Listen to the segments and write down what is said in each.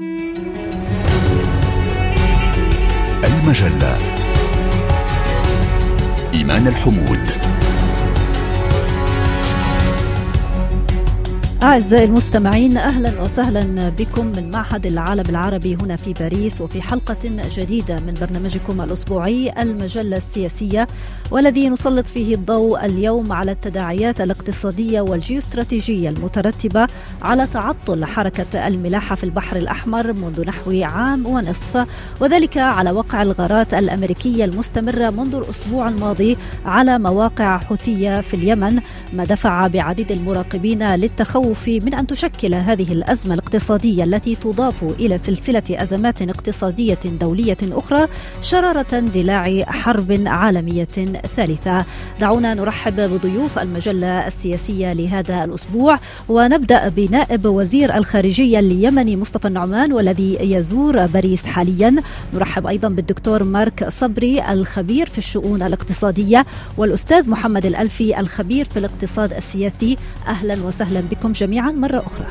المجلة. إيمان الحمود. أعزائي المستمعين، أهلا وسهلا بكم من معهد العالم العربي هنا في باريس، وفي حلقة جديدة من برنامجكم الأسبوعي المجلة السياسية، والذي نسلط فيه الضوء اليوم على التداعيات الاقتصادية والجيوستراتيجية المترتبة على تعطل حركة الملاحة في البحر الأحمر منذ نحو عام ونصف، وذلك على وقع الغارات الأمريكية المستمرة منذ الأسبوع الماضي على مواقع حوثية في اليمن، ما دفع بعديد المراقبين للتخوف من أن تشكل هذه الأزمة الاقتصادية التي تضاف إلى سلسلة أزمات اقتصادية دولية أخرى شرارة اندلاع حرب عالمية ثالثة. دعونا نرحب بضيوف المجلة السياسية لهذا الأسبوع، ونبدأ بنائب وزير الخارجية اليمني مصطفى النعمان والذي يزور باريس حاليا. نرحب أيضا بالدكتور مارك صبري الخبير في الشؤون الاقتصادية، والأستاذ محمد الألفي الخبير في الاقتصاد السياسي. أهلا وسهلا بكم جميعا مرة أخرى.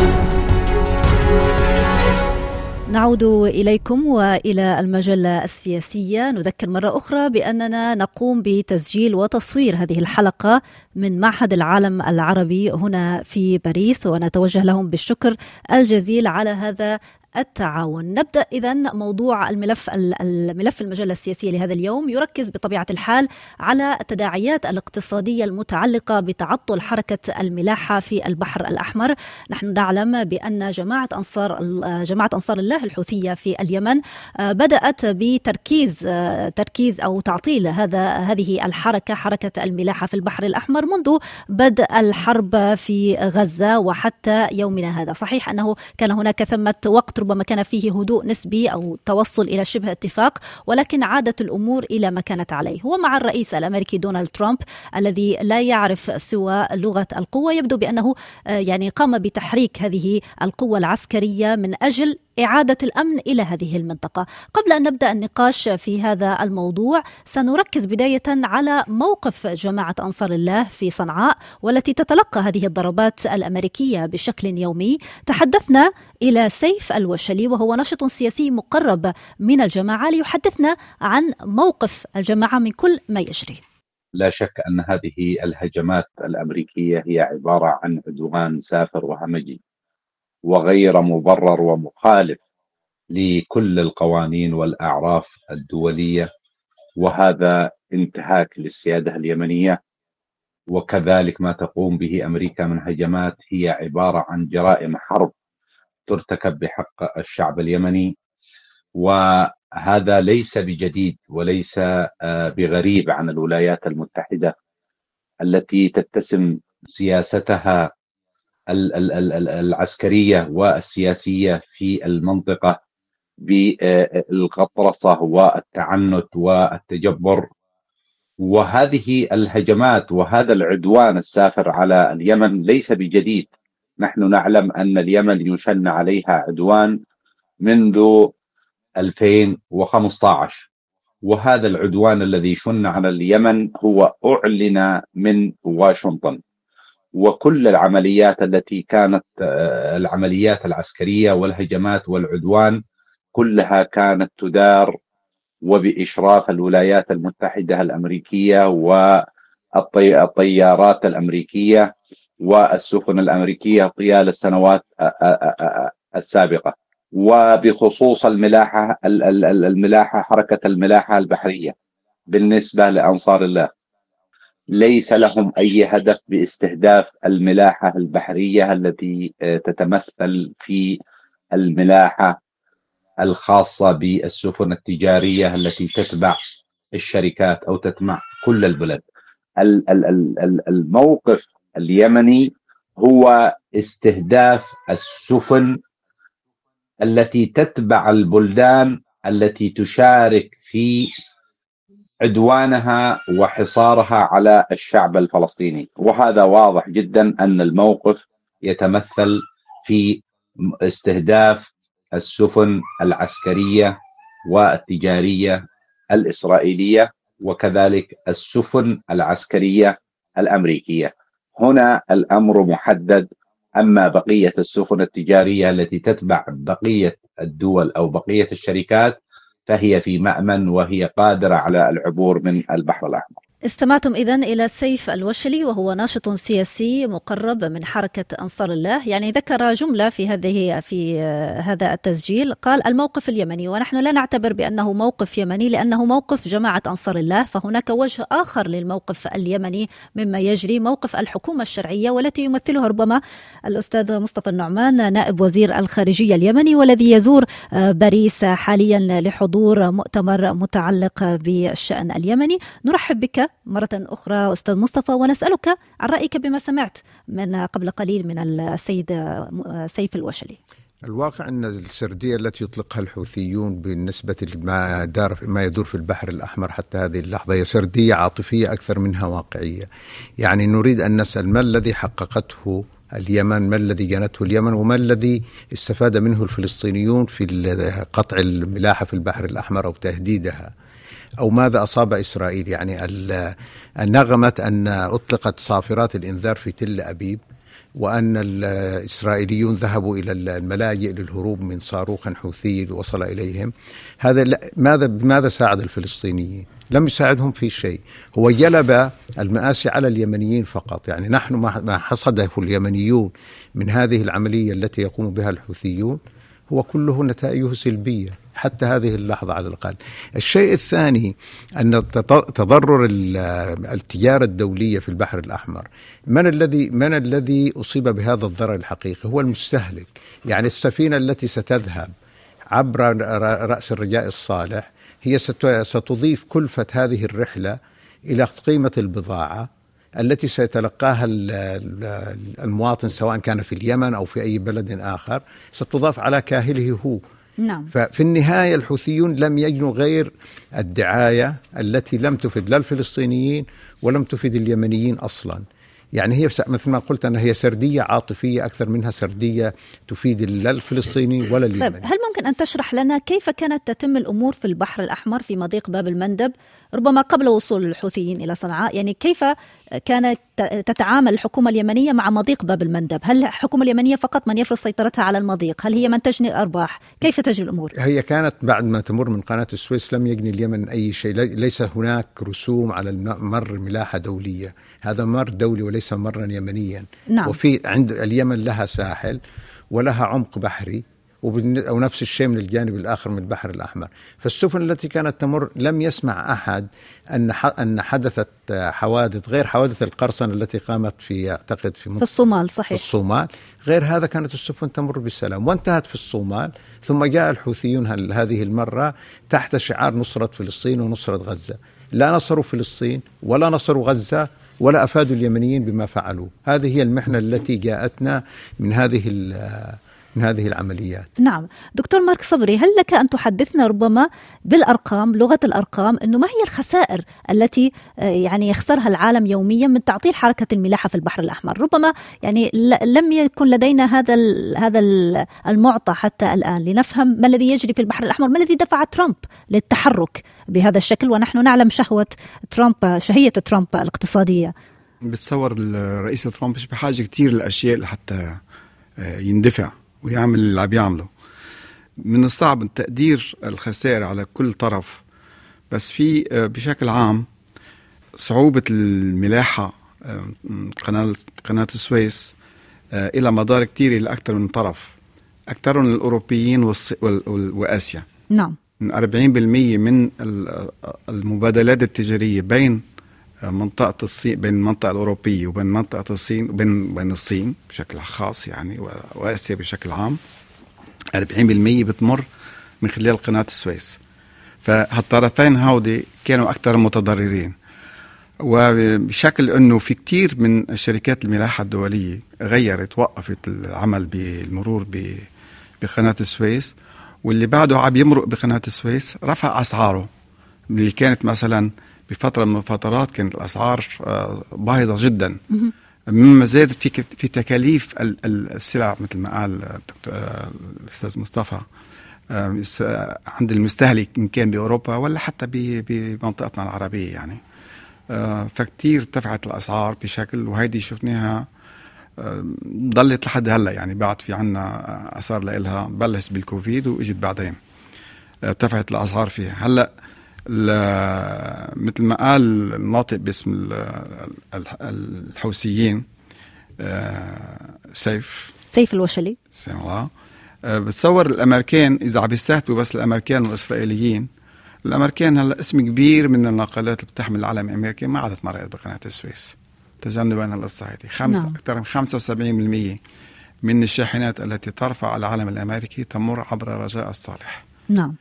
نعود إليكم وإلى المجلة السياسية. نذكر مرة أخرى بأننا نقوم بتسجيل وتصوير هذه الحلقة من معهد العالم العربي هنا في باريس، ونتوجه لهم بالشكر الجزيل على هذا التعاون. نبدأ إذن موضوع الملف المجلة السياسية لهذا اليوم يركز بطبيعة الحال على التداعيات الاقتصادية المتعلقة بتعطل حركة الملاحة في البحر الأحمر. نحن نعلم بأن جماعة أنصار الله الحوثية في اليمن بدأت بتركيز أو تعطيل هذه حركة الملاحة في البحر الأحمر منذ بدء الحرب في غزة وحتى يومنا هذا. صحيح أنه كان هناك ثمة وقت ربما كان فيه هدوء نسبي أو توصل إلى شبه اتفاق، ولكن عادت الأمور إلى ما كانت عليه. هو مع الرئيس الأمريكي دونالد ترامب الذي لا يعرف سوى لغة القوة، يبدو بأنه قام بتحريك هذه القوة العسكرية من أجل إعادة الأمن إلى هذه المنطقة. قبل أن نبدأ النقاش في هذا الموضوع سنركز بداية على موقف جماعة أنصار الله في صنعاء، والتي تتلقى هذه الضربات الأمريكية بشكل يومي. تحدثنا إلى سيف الوشلي، وهو ناشط سياسي مقرب من الجماعة، ليحدثنا عن موقف الجماعة من كل ما يجري. لا شك أن هذه الهجمات الأمريكية هي عبارة عن عدوان سافر وهمجي وغير مبرر ومخالف لكل القوانين والأعراف الدولية، وهذا انتهاك للسيادة اليمنية. وكذلك ما تقوم به أمريكا من هجمات هي عبارة عن جرائم حرب ترتكب بحق الشعب اليمني، وهذا ليس بجديد وليس بغريب عن الولايات المتحدة التي تتسم سياستها العسكرية والسياسية في المنطقة بالغطرسة والتعنت والتجبر. وهذه الهجمات وهذا العدوان السافر على اليمن ليس بجديد. نحن نعلم أن اليمن يشن عليها عدوان منذ 2015، وهذا العدوان الذي شن على اليمن هو أعلن من واشنطن، وكل العمليات التي كانت العمليات العسكرية والهجمات والعدوان كلها كانت تدار وبإشراف الولايات المتحدة الأمريكية والطيارات الأمريكية والسفن الأمريكية طيال السنوات السابقة. وبخصوص الملاحة حركة الملاحة البحرية بالنسبة لأنصار الله، ليس لهم أي هدف باستهداف الملاحة البحرية التي تتمثل في الملاحة الخاصة بالسفن التجارية التي تتبع الشركات أو تتبع كل البلاد. الموقف اليمني هو استهداف السفن التي تتبع البلدان التي تشارك في عدوانها وحصارها على الشعب الفلسطيني. وهذا واضح جدا أن الموقف يتمثل في استهداف السفن العسكرية والتجارية الإسرائيلية، وكذلك السفن العسكرية الأمريكية. هنا الأمر محدد. أما بقية السفن التجارية التي تتبع بقية الدول أو بقية الشركات فهي في مأمن وهي قادرة على العبور من البحر الأحمر. استمعتم إذن إلى سيف الوشلي، وهو ناشط سياسي مقرب من حركة أنصار الله. يعني ذكر جملة في هذا التسجيل، قال: الموقف اليمني، ونحن لا نعتبر بأنه موقف يمني لأنه موقف جماعة أنصار الله، فهناك وجه آخر للموقف اليمني مما يجري، موقف الحكومة الشرعية، والتي يمثلها ربما الأستاذ مصطفى النعمان نائب وزير الخارجية اليمني، والذي يزور باريس حاليا لحضور مؤتمر متعلق بالشأن اليمني. نرحب بك مرة أخرى أستاذ مصطفى، ونسألك عن رأيك بما سمعت من قبل قليل من السيد سيف الوشلي. الواقع أن السردية التي يطلقها الحوثيون بالنسبة لما يدور في البحر الأحمر حتى هذه اللحظة هي سردية عاطفية أكثر منها واقعية. يعني نريد أن نسأل ما الذي حققته اليمن، ما الذي جنته اليمن، وما الذي استفاد منه الفلسطينيون في قطع الملاحة في البحر الأحمر أو تهديدها، أو ماذا أصاب إسرائيل. يعني النغمة أن أطلقت صافرات الإنذار في تل أبيب، وأن الإسرائيليون ذهبوا إلى الملاجئ للهروب من صاروخ حوثي وصل إليهم. بماذا ساعد الفلسطينيين؟ لم يساعدهم في شيء، هو جلب المآسي على اليمنيين فقط. يعني نحن ما حصده اليمنيون من هذه العملية التي يقوم بها الحوثيون هو كله نتائجه سلبية حتى هذه اللحظة على الأقل. الشيء الثاني أن تضرر التجارة الدولية في البحر الأحمر، من الذي أصيب بهذا الضرر الحقيقي؟ هو المستهلك. يعني السفينة التي ستذهب عبر رأس الرجاء الصالح هي ستضيف كلفة هذه الرحلة إلى قيمة البضاعة التي سيتلقاها المواطن سواء كان في اليمن أو في أي بلد آخر، ستضاف على كاهله هو. نعم. ففي النهاية الحوثيون لم يجنوا غير الدعاية التي لم تفيد لا الفلسطينيين ولم تفيد اليمنيين أصلا. يعني هي مثل ما قلت أنها هي سردية عاطفية أكثر منها سردية تفيد لا الفلسطيني ولا اليمني. طيب، هل ممكن أن تشرح لنا كيف كانت تتم الأمور في البحر الأحمر في مضيق باب المندب ربما قبل وصول الحوثيين إلى صنعاء؟ يعني كيف كانت تتعامل الحكومة اليمنية مع مضيق باب المندب؟ هل الحكومة اليمنية فقط من يفرض سيطرتها على المضيق؟ هل هي من تجني الأرباح؟ كيف تجري الأمور؟ هي كانت بعد ما تمر من قناة السويس لم يجني اليمن أي شيء، ليس هناك رسوم على المر ملاحة دولية، هذا مر دولي وليس مرا يمنيا. نعم. وفي عند اليمن لها ساحل ولها عمق بحري، أو نفس الشيء من الجانب الآخر من البحر الأحمر. فالسفن التي كانت تمر لم يسمع أحد أن حدثت حوادث غير حوادث القرصنة التي قامت في أعتقد في الصومال. صحيح. في الصومال. غير هذا كانت السفن تمر بالسلام وانتهت في الصومال. ثم جاء الحوثيون هذه المرة تحت شعار نصرة فلسطين ونصرة غزة. لا نصروا فلسطين ولا نصروا غزة ولا أفادوا اليمنيين بما فعلوا. هذه هي المحنة التي جاءتنا من هذه العمليات. نعم. دكتور مارك صبري، هل لك أن تحدثنا ربما بالأرقام، لغة الأرقام، أنه ما هي الخسائر التي يعني يخسرها العالم يوميا من تعطيل حركة الملاحة في البحر الأحمر؟ ربما يعني لم يكن لدينا هذا المعطى حتى الآن لنفهم ما الذي يجري في البحر الأحمر، ما الذي دفع ترامب للتحرك بهذا الشكل، ونحن نعلم شهية ترامب الاقتصادية. بتصور الرئيس ترامب مش بحاجة كتير للأشياء لحتى يندفع ويعمل اللي عم يعمله. من الصعب تقدير الخسائر على كل طرف، بس في بشكل عام صعوبة الملاحة قناة السويس إلى مدار كتير إلى أكثر من طرف، أكثرهم الأوروبيين وآسيا. نعم. من 40% من المبادلات التجارية بين منطقة الصين، بين المنطقة الأوروبية وبين منطقة الصين، بين الصين بشكل خاص يعني وآسيا بشكل عام، 40% بتمر من خلال قناة السويس. فهالطرفين هودي كانوا أكثر متضررين، وبشكل أنه في كتير من الشركات الملاحة الدولية وقفت العمل بالمرور بقناة السويس، واللي بعده عم يمرق بقناة السويس رفع أسعاره، اللي كانت مثلا بفترة من الفترات كانت الأسعار باهظة جدا، مما زادت في تكاليف السلع مثل ما قال الأستاذ مصطفى عند المستهلك إن كان بأوروبا ولا حتى بمنطقتنا العربية يعني. فكتير ارتفعت الأسعار بشكل، وهيدي شفناها ضلت لحد هلا، يعني بعد في عنا اثار لها، بلش بالكوفيد واجت بعدين ارتفعت الاسعار فيها. هلا مثل ما قال الناطق باسم الحوثيين سيف الوشلي، بتصور الامريكان اذا عم يستهدفوا بس الامريكان والاسرائيليين، الامريكان هلا اسم كبير من الناقلات اللي بتحمل العلم الامريكي ما عادت مرقت بقناه السويس تجنبا القصه هذه. اكثر من 75% من الشاحنات التي ترفع العلم الامريكي تمر عبر رجاء الصالح. نعم.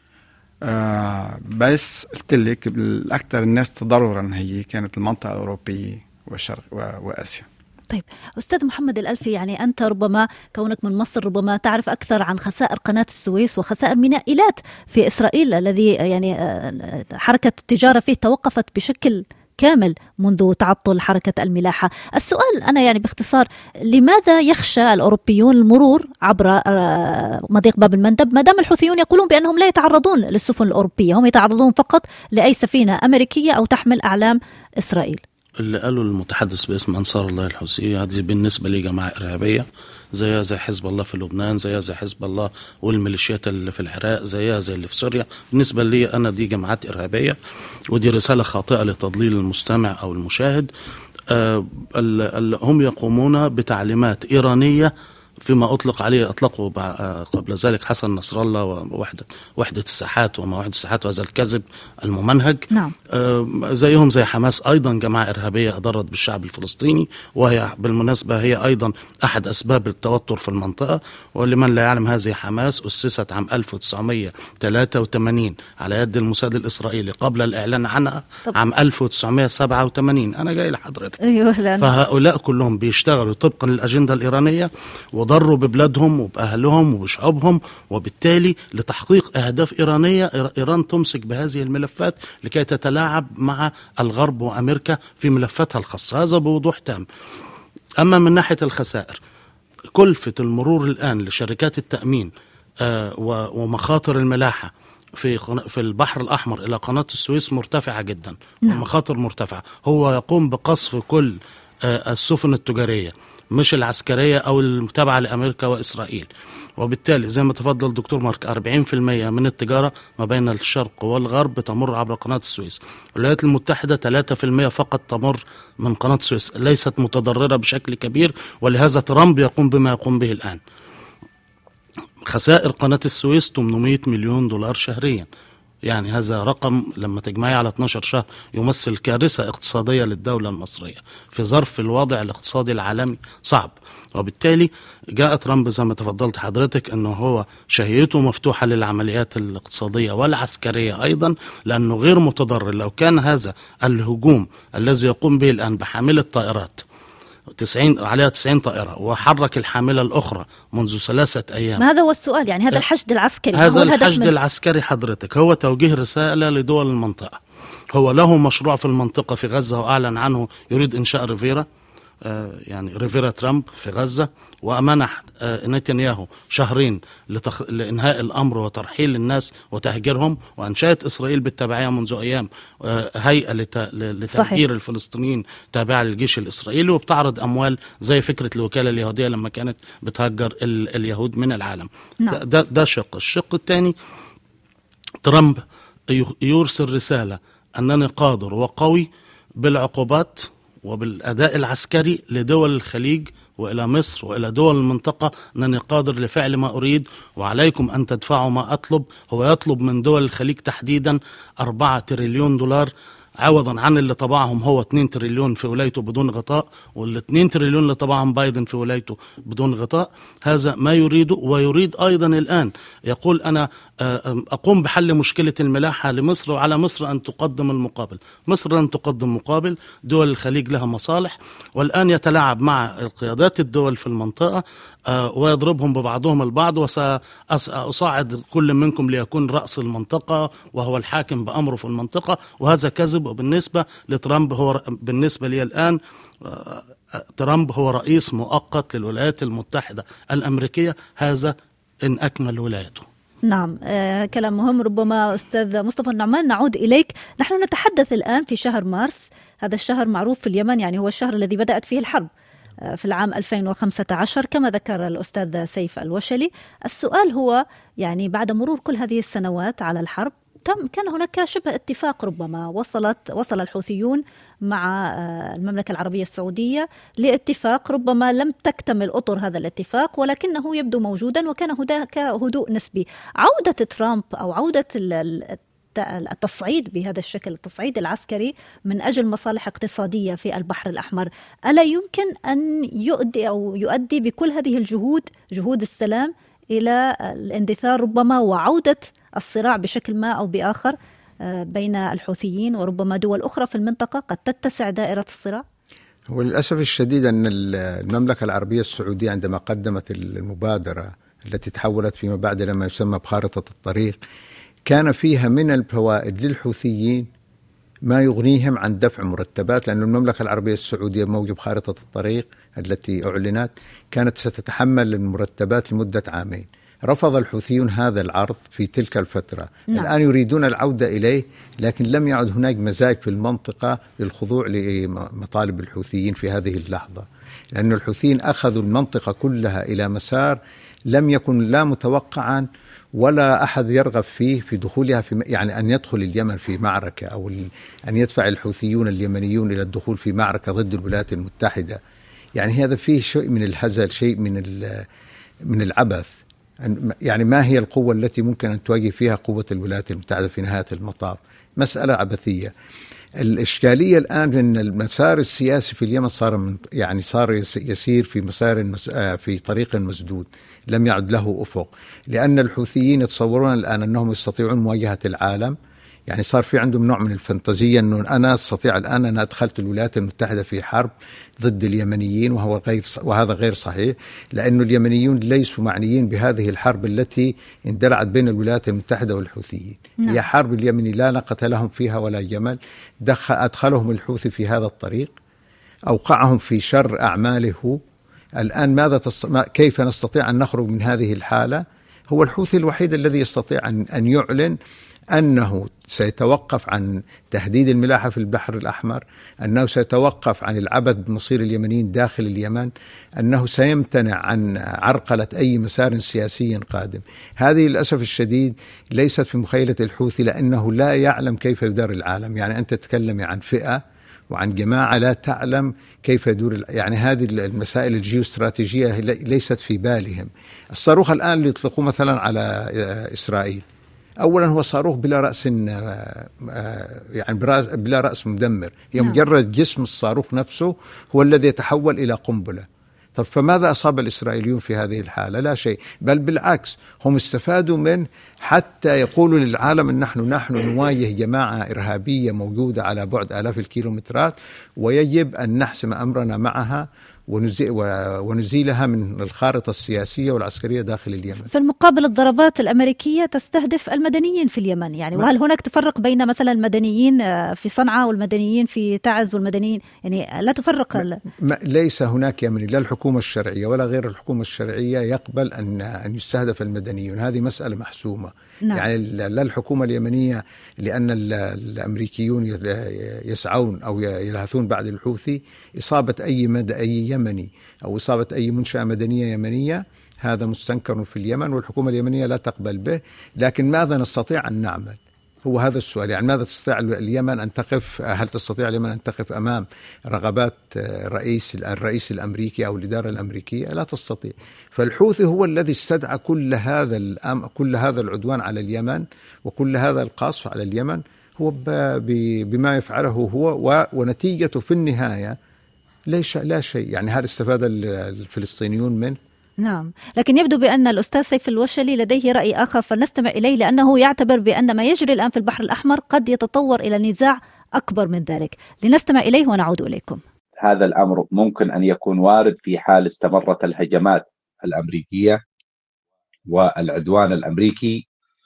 بس قلت لك الاكثر الناس تضررا هي كانت المنطقه الاوروبيه والشرق واسيا. طيب أستاذ محمد الألفي، يعني أنت ربما كونك من مصر ربما تعرف أكثر عن خسائر قناة السويس وخسائر ميناء إيلات في إسرائيل، الذي يعني حركة التجارة فيه توقفت بشكل كامل منذ تعطل حركة الملاحة. السؤال أنا يعني باختصار، لماذا يخشى الأوروبيون المرور عبر مضيق باب المندب ما دام الحوثيون يقولون بأنهم لا يتعرضون للسفن الأوروبية، هم يتعرضون فقط لأي سفينة أمريكية أو تحمل أعلام إسرائيل؟ اللي قالوا المتحدث باسم أنصار الله الحوثية هذه بالنسبة لي جماعة إرهابية زيها زي حزب الله في لبنان، زيها زي حزب الله والميليشيات اللي في العراق، زيها زي اللي في سوريا. بالنسبة لي أنا دي جماعات إرهابية، ودي رسالة خاطئة لتضليل المستمع أو المشاهد. هم يقومون بتعليمات إيرانية فيما أطلقوا قبل ذلك حسن نصر الله ووحدة الساحات وما وحدة الساحات وهذا الكذب الممنهج. نعم. زيهم زي حماس أيضا جماعة إرهابية أضرت بالشعب الفلسطيني، وهي بالمناسبة هي أيضا أحد أسباب التوتر في المنطقة. ولمن لا يعلم، هذه حماس أسست عام 1983 على يد الموساد الإسرائيلي قبل الإعلان عنها عام 1987. أنا جاي لحضرتك. أيوة. فهؤلاء كلهم بيشتغلوا طبقا للأجندة الإيرانية وضروا ببلادهم وبأهلهم وبشعوبهم، وبالتالي لتحقيق أهداف إيرانية. إيران تمسك بهذه الملفات لكي تتلاعب مع الغرب وأمريكا في ملفاتها الخاصة، هذا بوضوح تام. أما من ناحية الخسائر، كلفة المرور الآن لشركات التأمين ومخاطر الملاحة في البحر الأحمر إلى قناة السويس مرتفعة جدا. ومخاطر مرتفعة. هو يقوم بقصف كل السفن التجارية مش العسكرية أو التابعة لأمريكا وإسرائيل، وبالتالي زي ما تفضل الدكتور مارك 40% من التجارة ما بين الشرق والغرب تمر عبر قناة السويس. الولايات المتحدة 3% فقط تمر من قناة السويس، ليست متضررة بشكل كبير، ولهذا ترامب يقوم بما يقوم به الآن. خسائر قناة السويس 800 مليون دولار شهريا، يعني هذا رقم لما تجمعي على 12 شهر يمثل كارثة اقتصادية للدولة المصرية في ظرف الوضع الاقتصادي العالمي صعب. وبالتالي جاء ترامب زي ما تفضلت حضرتك أنه هو شهيته مفتوحة للعمليات الاقتصادية والعسكرية أيضا، لأنه غير متضرر. لو كان هذا الهجوم الذي يقوم به الآن بحاملة طائرات عليها 90 طائرة وحرك الحاملة الأخرى منذ 3 أيام، ما هذا هو السؤال؟ يعني هذا الحشد العسكري، هذا الحشد العسكري حضرتك هو توجيه رسالة لدول المنطقة. هو له مشروع في المنطقة في غزة وأعلن عنه، يريد إنشاء ريفيرا، يعني ريفيرا ترامب في غزة، وأمنح نتنياهو شهرين لإنهاء الأمر وترحيل الناس وتهجيرهم. وأنشأت إسرائيل بالتبعية منذ أيام هيئة لتهجير الفلسطينيين تابعة للجيش الإسرائيلي، وبتعرض أموال زي فكرة الوكالة اليهودية لما كانت بتهجر اليهود من العالم. ده شق. الشق الثاني، ترامب يرسل رسالة أنني قادر وقوي بالعقوبات وبالأداء العسكري لدول الخليج وإلى مصر وإلى دول المنطقة، أنني قادر لفعل ما أريد وعليكم أن تدفعوا ما أطلب. هو يطلب من دول الخليج تحديدا 4 تريليون دولار عوضا عن اللي طبعهم هو 2 تريليون في ولايته بدون غطاء، وال2 تريليون اللي طبعهم بايدن في ولايته بدون غطاء. هذا ما يريده. ويريد أيضا الآن يقول أنا أقوم بحل مشكلة الملاحة لمصر، وعلى مصر أن تقدم المقابل. مصر لن تقدم مقابل، دول الخليج لها مصالح، والآن يتلاعب مع قيادات الدول في المنطقة ويضربهم ببعضهم البعض. وسأصعد كل منكم ليكون رأس المنطقة وهو الحاكم بأمره في المنطقة، وهذا كذب. وبالنسبة لترامب، هو بالنسبة لي الآن ترامب هو رئيس مؤقت للولايات المتحدة الأمريكية، هذا إن أكمل ولايته. نعم. كلام مهم. ربما أستاذ مصطفى النعمان نعود إليك. نحن نتحدث الآن في شهر مارس، هذا الشهر معروف في اليمن، يعني هو الشهر الذي بدأت فيه الحرب في العام 2015 كما ذكر الأستاذ سيف الوشلي. السؤال هو يعني بعد مرور كل هذه السنوات على الحرب كان هناك شبه اتفاق، ربما وصل الحوثيون مع المملكة العربية السعودية لاتفاق، ربما لم تكتمل أطر هذا الاتفاق ولكنه يبدو موجودا، وكان هناك هدوء نسبي. عودة ترامب أو عودة التصعيد بهذا الشكل، التصعيد العسكري من أجل مصالح اقتصادية في البحر الأحمر، ألا يمكن أن يؤدي بكل هذه جهود السلام إلى الاندثار ربما وعودة الصراع بشكل ما أو بآخر بين الحوثيين وربما دول أخرى في المنطقة قد تتسع دائرة الصراع؟ وللأسف الشديد أن المملكة العربية السعودية عندما قدمت المبادرة التي تحولت فيما بعد لما يسمى بخارطة الطريق، كان فيها من الفوائد للحوثيين ما يغنيهم عن دفع مرتبات، لأن المملكة العربية السعودية موجب خارطة الطريق التي أعلنت كانت ستتحمل المرتبات لمدة عامين. رفض الحوثيون هذا العرض في تلك الفترة. نعم. الآن يريدون العودة إليه، لكن لم يعد هناك مزاج في المنطقة للخضوع لمطالب الحوثيين في هذه اللحظة، لأن الحوثيين أخذوا المنطقة كلها إلى مسار لم يكن لا متوقعا ولا أحد يرغب فيه في دخولها يعني أن يدخل اليمن في معركة، أو أن يدفع الحوثيون اليمنيون إلى الدخول في معركة ضد الولايات المتحدة. يعني هذا فيه شيء من الهزل، شيء من العبث. يعني ما هي القوة التي ممكن أن تواجه فيها قوة الولايات المتحدة في نهاية المطاف؟ مسألة عبثية. الإشكالية الآن أن المسار السياسي في اليمن صار يسير في في طريق مسدود، لم يعد له أفق، لأن الحوثيين يتصورون الآن أنهم يستطيعون مواجهة العالم. يعني صار في عندهم نوع من الفانتازية أنه أنا أستطيع الآن أن أدخلت الولايات المتحدة في حرب ضد اليمنيين، وهذا غير صحيح، لأن اليمنيون ليسوا معنيين بهذه الحرب التي اندلعت بين الولايات المتحدة والحوثيين. نعم. هي حرب اليمني لا ناقة لهم فيها ولا جمل. أدخلهم الحوثي في هذا الطريق، أوقعهم في شر أعماله. الآن كيف نستطيع أن نخرج من هذه الحالة؟ هو الحوثي الوحيد الذي يستطيع أن يعلن أنه سيتوقف عن تهديد الملاحة في البحر الأحمر، أنه سيتوقف عن العبث بمصير اليمنيين داخل اليمن، أنه سيمتنع عن عرقلة أي مسار سياسي قادم. هذه للأسف الشديد ليست في مخيلة الحوثي، لأنه لا يعلم كيف يدار العالم. يعني أنت تتكلم عن فئة وعن جماعة لا تعلم كيف يدور، يعني هذه المسائل الجيوستراتيجية ليست في بالهم. الصاروخ الآن اللي يطلقوه مثلا على إسرائيل، أولا هو صاروخ بلا رأس، يعني بلا رأس مدمر، هي مجرد جسم الصاروخ نفسه هو الذي يتحول إلى قنبلة. طب فماذا أصاب الإسرائيليون في هذه الحالة؟ لا شيء، بل بالعكس هم استفادوا منه حتى يقولوا للعالم أن نحن نواجه جماعة إرهابية موجودة على بعد آلاف الكيلومترات، ويجب أن نحسم أمرنا معها ونزيلها من الخارطة السياسية والعسكرية داخل اليمن. في المقابل الضربات الأمريكية تستهدف المدنيين في اليمن، يعني وهل هناك تفرق بين مثلا المدنيين في صنعاء والمدنيين في تعز والمدنيين، يعني لا تفرق ليس هناك يمني، لا الحكومة الشرعية ولا غير الحكومة الشرعية يقبل أن يستهدف المدنيون، هذه مسألة محسومة. نعم. يعني لا الحكومة اليمنية، لأن الأمريكيون يسعون أو يلهثون بعد الحوثي إصابة أي يمني أو إصابة أي منشأة مدنية يمنية، هذا مستنكر في اليمن والحكومة اليمنية لا تقبل به. لكن ماذا نستطيع أن نعمل؟ هو هذا السؤال. يعني ماذا تستطيع اليمن أن تقف؟ هل تستطيع اليمن أن تقف أمام رغبات الرئيس الأمريكي أو الإدارة الأمريكية؟ لا تستطيع. فالحوثي هو الذي استدعى كل هذا العدوان على اليمن وكل هذا القصف على اليمن، هو بما يفعله هو ونتيجته في النهاية لا شيء. يعني هل استفاد الفلسطينيون منه؟ نعم، لكن يبدو بأن الأستاذ سيف الوشلي لديه رأي آخر، فلنستمع إليه، لأنه يعتبر بأن ما يجري الآن في البحر الأحمر قد يتطور إلى نزاع أكبر من ذلك. لنستمع إليه ونعود إليكم. هذا الأمر ممكن أن يكون وارد في حال استمرت الهجمات الأمريكية والعدوان الأمريكي،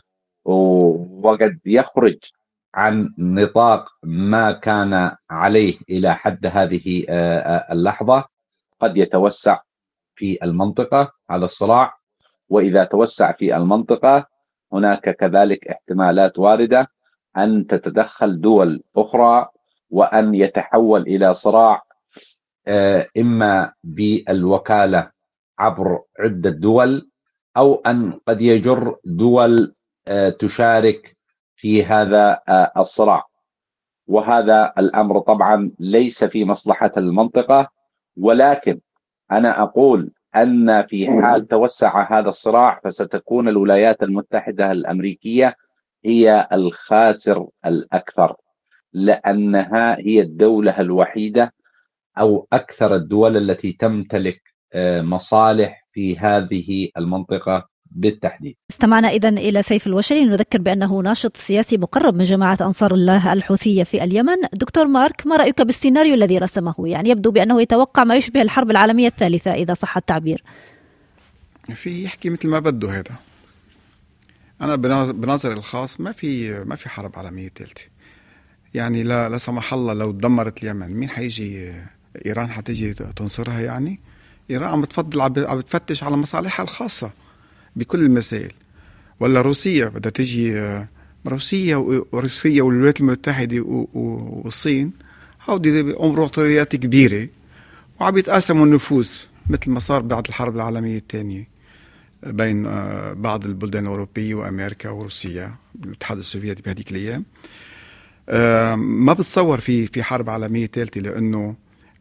وقد يخرج عن نطاق ما كان عليه إلى حد هذه اللحظة، قد يتوسع في المنطقة على الصراع. وإذا توسع في المنطقة هناك كذلك احتمالات واردة أن تتدخل دول أخرى وأن يتحول إلى صراع إما بالوكالة عبر عدة دول، أو أن قد يجر دول تشارك في هذا الصراع. وهذا الأمر طبعا ليس في مصلحة المنطقة، ولكن أنا أقول أن في حال توسع هذا الصراع فستكون الولايات المتحدة الأمريكية هي الخاسر الأكثر، لأنها هي الدولة الوحيدة أو أكثر الدول التي تمتلك مصالح في هذه المنطقة بالتحديد. استمعنا إذن إلى سيف الوشري، نذكر بأنه ناشط سياسي مقرب من جماعة أنصار الله الحوثية في اليمن. دكتور مارك، ما رأيك بالسيناريو الذي رسمه؟ يعني يبدو بأنه يتوقع ما يشبه الحرب العالمية الثالثة إذا صح التعبير. في يحكي مثل ما بده هذا. أنا بنظري الخاص ما في حرب عالمية ثالثة. يعني لا سمح الله لو دمرت اليمن، مين حيجي؟ إيران حتيجي تنصرها؟ يعني إيران عم بتفتش على مصالحها الخاصة بكل المسائل. ولا روسيا بدها تيجي، روسيا والولايات المتحدة والصين هودي امبراطوريات كبيرة وعم يتقاسموا النفوذ مثل ما صار بعد الحرب العالمية الثانية بين بعض البلدان الأوروبية وأمريكا وروسيا الاتحاد السوفيتي بهذيك الأيام. ما بتصور في حرب عالمية ثالثة، لأنه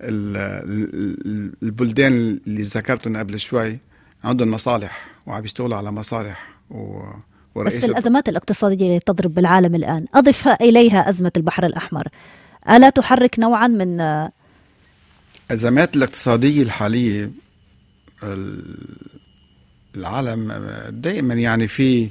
البلدان اللي ذكرتهم قبل شوي عندهم مصالح وعم يشتغلوا على مصالح. بس الأزمات الاقتصادية اللي تضرب بالعالم الآن، أضف إليها أزمة البحر الأحمر، ألا تحرك نوعا من الأزمات الاقتصادية الحالية؟ العالم دائما يعني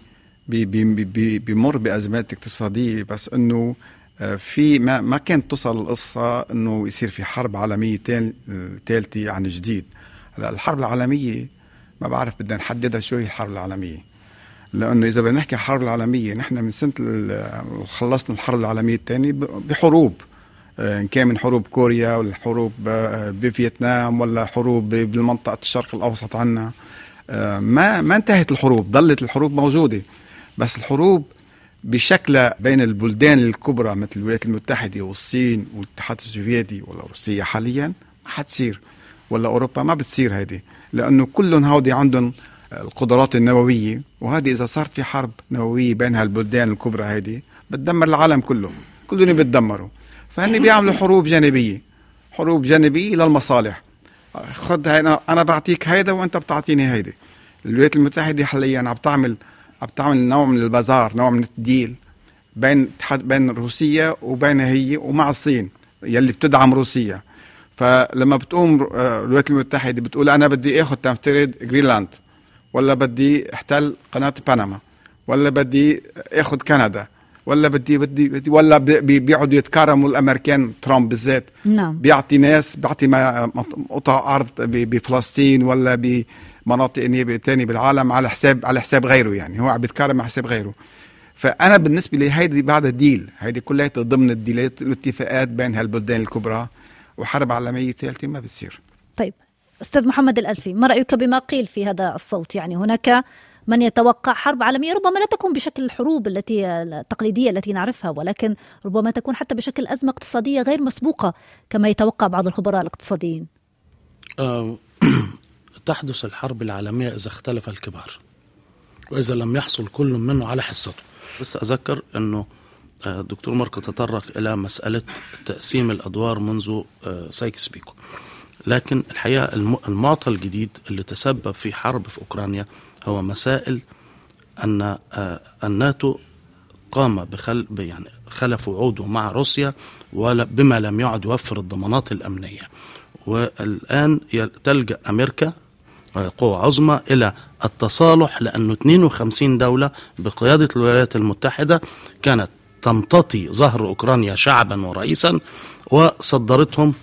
بيمر بأزمات اقتصادية، بس أنه في ما كانت تصل القصة أنه يصير في حرب عالمية ثالثة عن جديد. الحرب العالمية ما بعرف بدنا نحددها شو هي الحرب العالمية، لأنه إذا بدنا نحكي الحرب العالمية، نحن من سنة خلصنا الحرب العالمية الثانية بحروب، إن كان من حروب كوريا ولا حروب بفيتنام ولا حروب بالمنطقة الشرق الأوسط عنا. ما انتهت الحروب، ظلت الحروب موجودة، بس الحروب بشكل بين البلدان الكبرى مثل الولايات المتحدة والصين والاتحاد السوفيتي ولا روسيا حاليا ما حتصير، ولا أوروبا ما بتصير هيدي، لأنه كلهم هودي عندهم القدرات النووية، وهذه إذا صارت في حرب نووية بين هالبلدان الكبرى هيدي بتدمر العالم كله، كلهم بتدمروا. فهني بيعملوا حروب جانبية للمصالح. خد أنا بعطيك هيدا وأنت بتعطيني هيدا. الولايات المتحدة حاليا عم تعمل نوع من البازار، نوع من الديل بين روسيا وبينها هي ومع الصين يلي بتدعم روسيا. فلما بتقوم الولايات المتحدة بتقول أنا بدي أخذ تفترض جرينلاند، ولا بدي احتل قناة بنما، ولا بدي أخذ كندا، ولا بدي ولا بيقعدوا يتكرموا الأمريكان، ترامب بالذات نعم. بيعطي قطع أرض بفلسطين ولا بمناطق تانية بالعالم على حساب غيره، يعني هو عم بيتكرم على حساب غيره. فأنا بالنسبة لي هيدي بعد الديل، هيدي كلها ضمن الديلات الاتفاقات بين هالبلدان الكبرى، وحرب عالمية ثالثة ما بتصير. طيب أستاذ محمد الألفي، ما رأيك بما قيل في هذا الصوت؟ يعني هناك من يتوقع حرب عالمية ربما لا تكون بشكل الحروب التقليدية التي نعرفها، ولكن ربما تكون حتى بشكل أزمة اقتصادية غير مسبوقة كما يتوقع بعض الخبراء الاقتصاديين. تحدث الحرب العالمية إذا اختلف الكبار، وإذا لم يحصل كل منه على حصته. بس أذكر أنه الدكتور مارك تطرق إلى مسألة تقسيم الأدوار منذ سايكس بيكو، لكن الحقيقة المعطى الجديد اللي تسبب في حرب في أوكرانيا هو مسائل أن الناتو قام يعني خلف وعوده مع روسيا بما لم يعد يوفر الضمانات الأمنية، والآن تلجأ أمريكا قوة عظمى إلى التصالح، لأنه 52 دولة بقيادة الولايات المتحدة كانت تمتطي ظهر أوكرانيا شعبا ورئيسا، وصدرتهم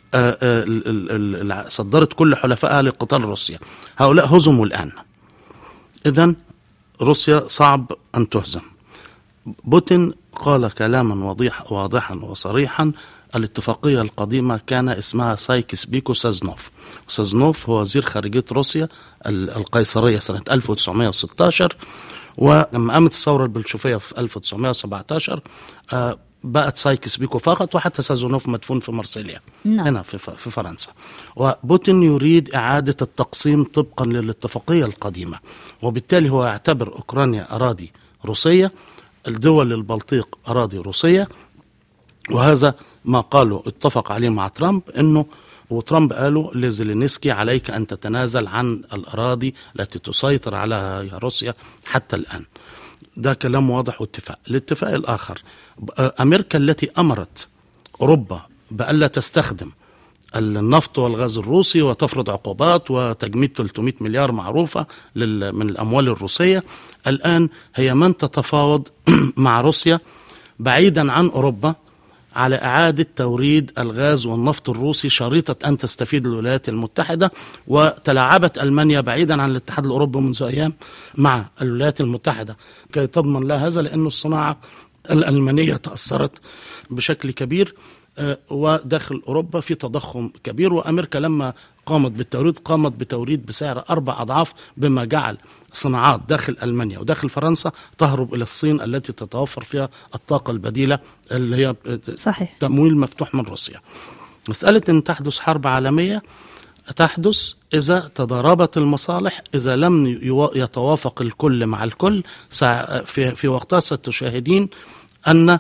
صدرت كل حلفائها لقتال روسيا. هؤلاء هزموا الآن، إذن روسيا صعب أن تهزم. بوتين قال كلاما واضحا وصريحا. الاتفاقية القديمة كان اسمها سايكس بيكو سازنوف. سازنوف هو وزير خارجية روسيا القيصرية سنة 1916، ولما قامت الثورة البلشفية في 1917 بقت سايكس بيكو فقط، وحتى سازونوف مدفون في مارسيليا هنا في فرنسا. وبوتين يريد إعادة التقسيم طبقا للاتفاقية القديمة، وبالتالي هو يعتبر أوكرانيا أراضي روسية، الدول البلطيق أراضي روسية، وهذا ما قالوا اتفق عليه مع ترامب، انه وترامب قالوا لزيلينسكي عليك ان تتنازل عن الاراضي التي تسيطر عليها روسيا حتى الان. ده كلام واضح واتفاق. الاتفاق الاخر، امريكا التي امرت اوروبا بألا تستخدم النفط والغاز الروسي وتفرض عقوبات وتجميد 300 مليار معروفة من الاموال الروسية، الان هي من تتفاوض مع روسيا بعيدا عن اوروبا على إعادة توريد الغاز والنفط الروسي، شريطة أن تستفيد الولايات المتحدة. وتلاعبت ألمانيا بعيدا عن الاتحاد الأوروبي منذ أيام مع الولايات المتحدة كي تضمن لها هذا، لأن الصناعة الألمانية تأثرت بشكل كبير، وداخل أوروبا في تضخم كبير. وأمريكا لما قامت بتوريد بسعر 4 أضعاف، بما جعل صناعات داخل ألمانيا وداخل فرنسا تهرب إلى الصين التي تتوفر فيها الطاقة البديلة اللي هي صحيح تمويل مفتوح من روسيا. مسألة أن تحدث حرب عالمية تحدث إذا تضاربت المصالح، إذا لم يتوافق الكل مع الكل. في وقتها ستشاهدين أن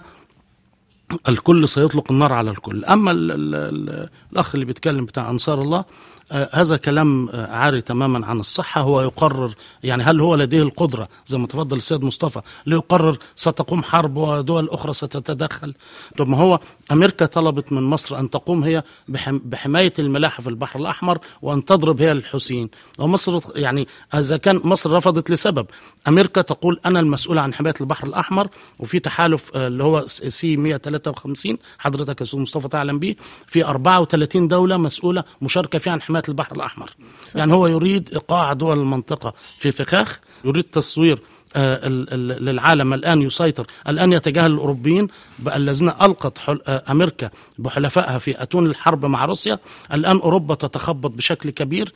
الكل سيطلق النار على الكل. أما الأخ اللي بيتكلم بتاع أنصار الله، هذا كلام عاري تماما عن الصحة. هو يقرر، يعني هل هو لديه القدرة زي ما تفضل السيد مصطفى ليقرر ستقوم حرب ودول أخرى ستتدخل؟ طب ما هو أمريكا طلبت من مصر أن تقوم هي بحماية الملاحة في البحر الأحمر وأن تضرب هي الحوثيين، ومصر يعني إذا كان مصر رفضت لسبب، أمريكا تقول أنا المسؤولة عن حماية البحر الأحمر، وفي تحالف اللي هو سي 153 حضرتك يا أستاذ مصطفى تعلم به، في 34 دولة مسؤولة مشاركة فيها عن حماية البحر الأحمر. يعني هو يريد إيقاع دول المنطقة في فخاخ، يريد تصوير للعالم الآن يسيطر. الآن يتجاهل الأوروبيين الذين ألقت أمريكا بحلفائها في أتون الحرب مع روسيا. الآن أوروبا تتخبط بشكل كبير،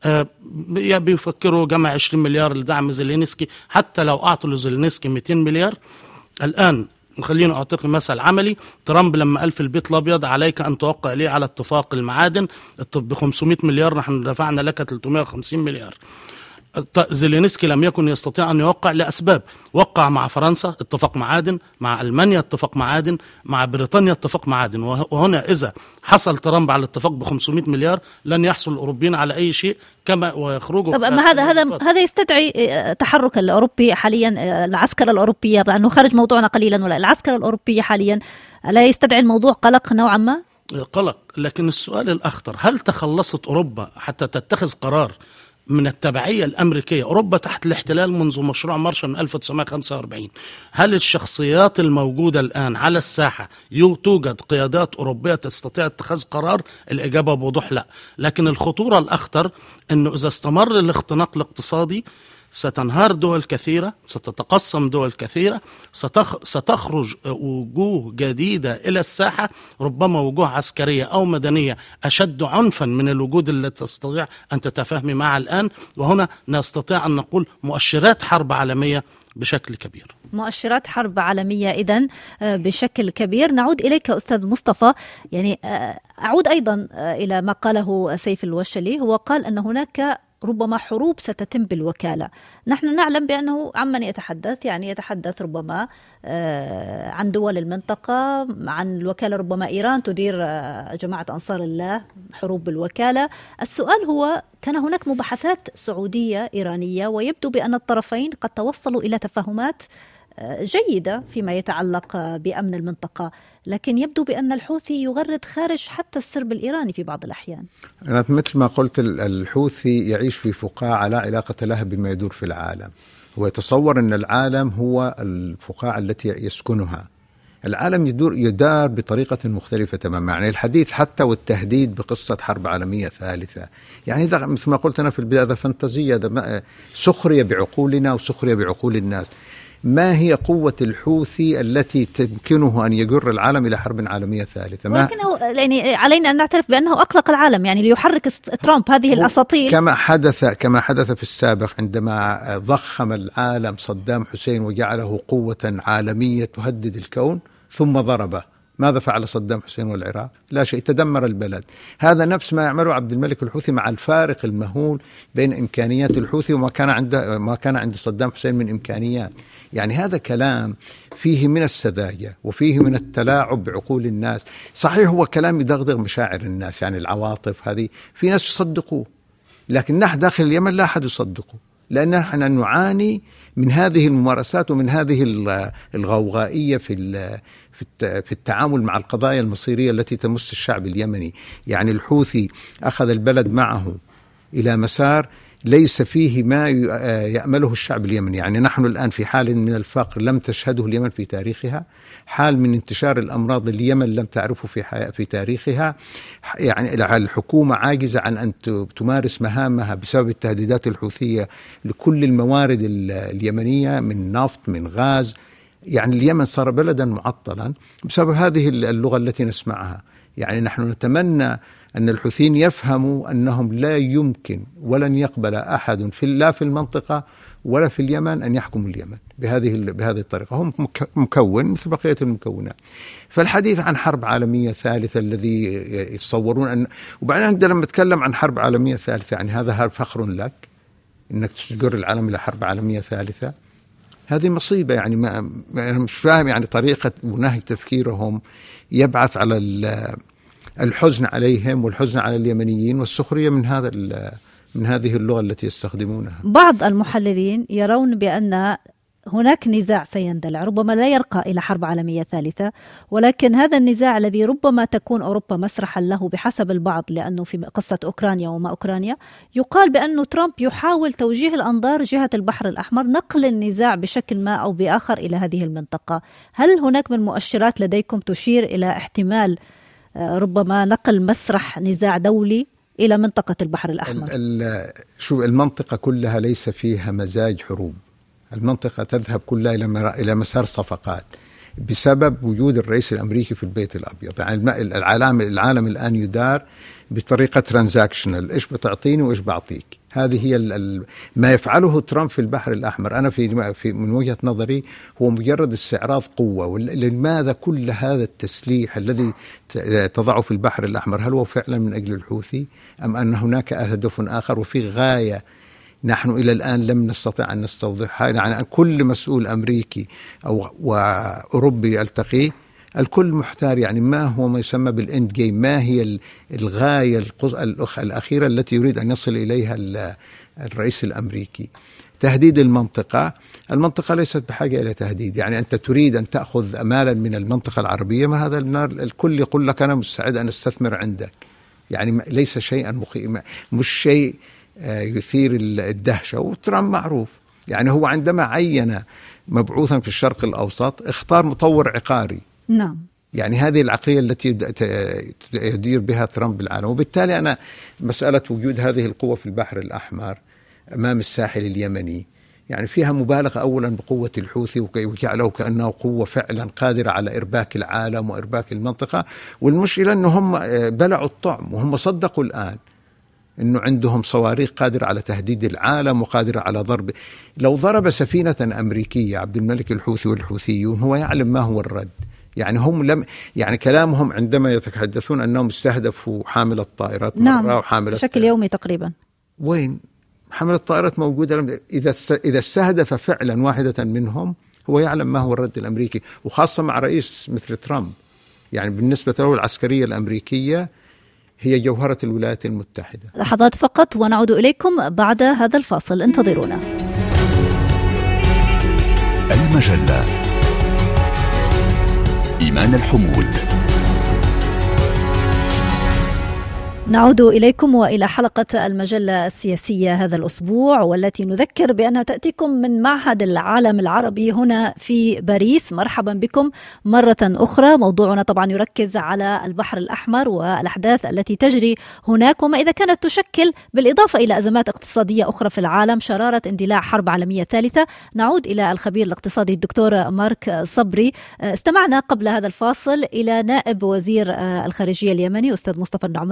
بيفكروا جمع 20 مليار لدعم زيلينسكي. حتى لو أعطوا لزيلينسكي 200 مليار الآن، خلينا أعطيك مثل عملي. ترامب لما قال في البيت الأبيض عليك أن توقع لي على اتفاق المعادن ب 500 مليار، نحن دفعنا لك 350 مليار. زيلينسكي لم يكن يستطيع أن يوقع لأسباب، وقع مع فرنسا اتفاق معادن، مع ألمانيا اتفاق معادن، مع بريطانيا اتفاق معادن. وهنا إذا حصل ترامب على الاتفاق ب 500 مليار لن يحصل الأوروبيين على أي شيء كما ويخرجوا. طب ما هذا يستدعي تحرك الأوروبي حاليا، العسكرة الأوروبية، لأنه خارج موضوعنا قليلا، ولا العسكرة الأوروبية حاليا لا يستدعي الموضوع قلق نوعا ما؟ قلق، لكن السؤال الأخطر، هل تخلصت أوروبا حتى تتخذ قرار من التبعية الأمريكية؟ أوروبا تحت الاحتلال منذ مشروع مارشال من 1945. هل الشخصيات الموجودة الآن على الساحة توجد قيادات أوروبية تستطيع اتخاذ قرار؟ الإجابة بوضوح لا. لكن الخطورة الأخطر أنه إذا استمر الاختناق الاقتصادي ستنهار دول كثيرة، ستتقسم دول كثيرة، ستخرج وجوه جديدة إلى الساحة، ربما وجوه عسكرية أو مدنية أشد عنفا من الوجود التي تستطيع أن تتفاهمي معها الآن. وهنا نستطيع أن نقول مؤشرات حرب عالمية بشكل كبير. مؤشرات حرب عالمية إذن بشكل كبير. نعود إليك أستاذ مصطفى، يعني أعود أيضا إلى ما قاله سيف الوشلي. هو قال أن هناك ربما حروب ستتم بالوكالة. نحن نعلم بأنه عمن يتحدث، يعني يتحدث ربما عن دول المنطقة، عن الوكالة، ربما إيران تدير جماعة أنصار الله حروب بالوكالة. السؤال هو، كان هناك مباحثات سعودية إيرانية، ويبدو بأن الطرفين قد توصلوا إلى تفاهمات جيدة فيما يتعلق بأمن المنطقة، لكن يبدو بأن الحوثي يغرد خارج حتى السرب الإيراني في بعض الأحيان. أنا مثل ما قلت، الحوثي يعيش في فقاعة لا علاقة لها بما يدور في العالم. هو يتصور أن العالم هو الفقاعة التي يسكنها. العالم يدار بطريقة مختلفة تماما. يعني الحديث حتى والتهديد بقصة حرب عالمية ثالثة، يعني إذا مثل ما قلت أنا في البداية، هذا فانتازية، هذا سخرية بعقولنا وسخرية بعقول الناس. ما هي قوة الحوثي التي تمكنه أن يجر العالم إلى حرب عالمية ثالثة؟ ولكنه يعني علينا أن نعترف بأنه أقلق العالم، يعني ليحرك ترامب هذه الأساطيل كما حدث في السابق عندما ضخم العالم صدام حسين وجعله قوة عالمية تهدد الكون. ثم ضربه. ماذا فعل صدام حسين والعراق؟ لا شيء، تدمر البلد. هذا نفس ما يعمله عبد الملك الحوثي، مع الفارق المهول بين إمكانيات الحوثي وما كان عند صدام حسين من إمكانيات. يعني هذا كلام فيه من السذاجة وفيه من التلاعب بعقول الناس. صحيح هو كلام يدغدغ مشاعر الناس، يعني العواطف هذه في ناس يصدقوه، لكن نحن داخل اليمن لا أحد يصدقه، لأن نحن نعاني من هذه الممارسات ومن هذه الغوغائية في التعامل مع القضايا المصيرية التي تمس الشعب اليمني. يعني الحوثي أخذ البلد معه إلى مسار ليس فيه ما يأمله الشعب اليمني. يعني نحن الآن في حال من الفقر لم تشهده اليمن في تاريخها، حال من انتشار الأمراض اللي اليمن لم تعرفه في تاريخها. يعني الحكومة عاجزة عن أن تمارس مهامها بسبب التهديدات الحوثية لكل الموارد اليمنية من نفط من غاز. يعني اليمن صار بلدا معطلا بسبب هذه اللغة التي نسمعها. يعني نحن نتمنى أن الحوثيين يفهموا أنهم لا يمكن ولن يقبل أحد لا في المنطقة ولا في اليمن أن يحكموا اليمن بهذه الطريقة. هم مكون مثل بقية المكونات. فالحديث عن حرب عالمية ثالثة الذي يتصورون وبعدين عندما نتكلم عن حرب عالمية ثالثة، يعني هذا فخر لك أنك تجر العالم إلى حرب عالمية ثالثة؟ هذه مصيبة. يعني أنا مش فاهم يعني طريقة ونهج تفكيرهم يبعث على الحزن عليهم والحزن على اليمنيين والسخرية من هذه اللغة التي يستخدمونها. بعض المحللين يرون بأن هناك نزاع سيندلع، ربما لا يرقى إلى حرب عالمية ثالثة، ولكن هذا النزاع الذي ربما تكون أوروبا مسرحا له بحسب البعض، لأنه في قصة أوكرانيا وما أوكرانيا يقال بأن ترامب يحاول توجيه الأنظار جهة البحر الأحمر، نقل النزاع بشكل ما أو بآخر إلى هذه المنطقة. هل هناك من مؤشرات لديكم تشير إلى احتمال ربما نقل مسرح نزاع دولي إلى منطقة البحر الأحمر؟ شو المنطقة كلها ليس فيها مزاج حروب، المنطقة تذهب كلها إلى مسار صفقات بسبب وجود الرئيس الأمريكي في البيت الأبيض. يعني العالم الآن يدار بطريقة ترانزاكشنال، إيش بتعطيني وإيش بعطيك. هذه هي ما يفعله ترامب في البحر الأحمر. أنا من وجهة نظري هو مجرد استعراض قوة. لماذا كل هذا التسليح الذي تضعه في البحر الأحمر؟ هل هو فعلا من أجل الحوثي أم أن هناك هدف آخر وفي غاية نحن إلى الآن لم نستطع أن نستوضحها؟ يعني كل مسؤول أمريكي وأوروبي ألتقيه الكل محتار. يعني ما هو ما يسمى بالإند جيم، ما هي الغاية الأخيرة التي يريد أن يصل إليها الرئيس الأمريكي؟ تهديد المنطقة ليست بحاجة إلى تهديد. يعني أنت تريد أن تأخذ أمالا من المنطقة العربية، ما هذا الكل يقول لك أنا مستعد أن أستثمر عندك. يعني ليس شيئا مش شيء يثير الدهشة. وترامب معروف، يعني هو عندما عين مبعوثا في الشرق الأوسط اختار مطور عقاري. نعم. يعني هذه العقلية التي يدير بها ترامب العالم. وبالتالي أنا مسألة وجود هذه القوة في البحر الأحمر أمام الساحل اليمني يعني فيها مبالغة أولا بقوة الحوثي وجعله كأنه قوة فعلا قادرة على إرباك العالم وإرباك المنطقة. والمشكلة أنهم بلعوا الطعم وهم صدقوا الآن أنه عندهم صواريخ قادرة على تهديد العالم وقادرة على ضرب. لو ضرب سفينة أمريكية عبد الملك الحوثي والحوثيون هو يعلم ما هو الرد. يعني هم يعني كلامهم عندما يتحدثون أنهم استهدفوا حامل الطائرات مرة بشكل يومي تقريبا. وين حامل الطائرات موجودة؟ إذا استهدف فعلا واحدة منهم هو يعلم ما هو الرد الأمريكي، وخاصة مع رئيس مثل ترامب. يعني بالنسبة له العسكرية الأمريكية هي جوهرة الولايات المتحدة. لحظات فقط ونعود إليكم بعد هذا الفاصل، انتظرونا. المجلة إيمان الحمود. نعود إليكم وإلى حلقة المجلة السياسية هذا الأسبوع، والتي نذكر بأنها تأتيكم من معهد العالم العربي هنا في باريس. مرحبا بكم مرة أخرى. موضوعنا طبعا يركز على البحر الأحمر والأحداث التي تجري هناك، وما إذا كانت تشكل بالإضافة إلى أزمات اقتصادية أخرى في العالم شرارة اندلاع حرب عالمية ثالثة. نعود إلى الخبير الاقتصادي الدكتور مارك صبري. استمعنا قبل هذا الفاصل إلى نائب وزير الخارجية اليمني أستاذ مصطفى النعمان، وهو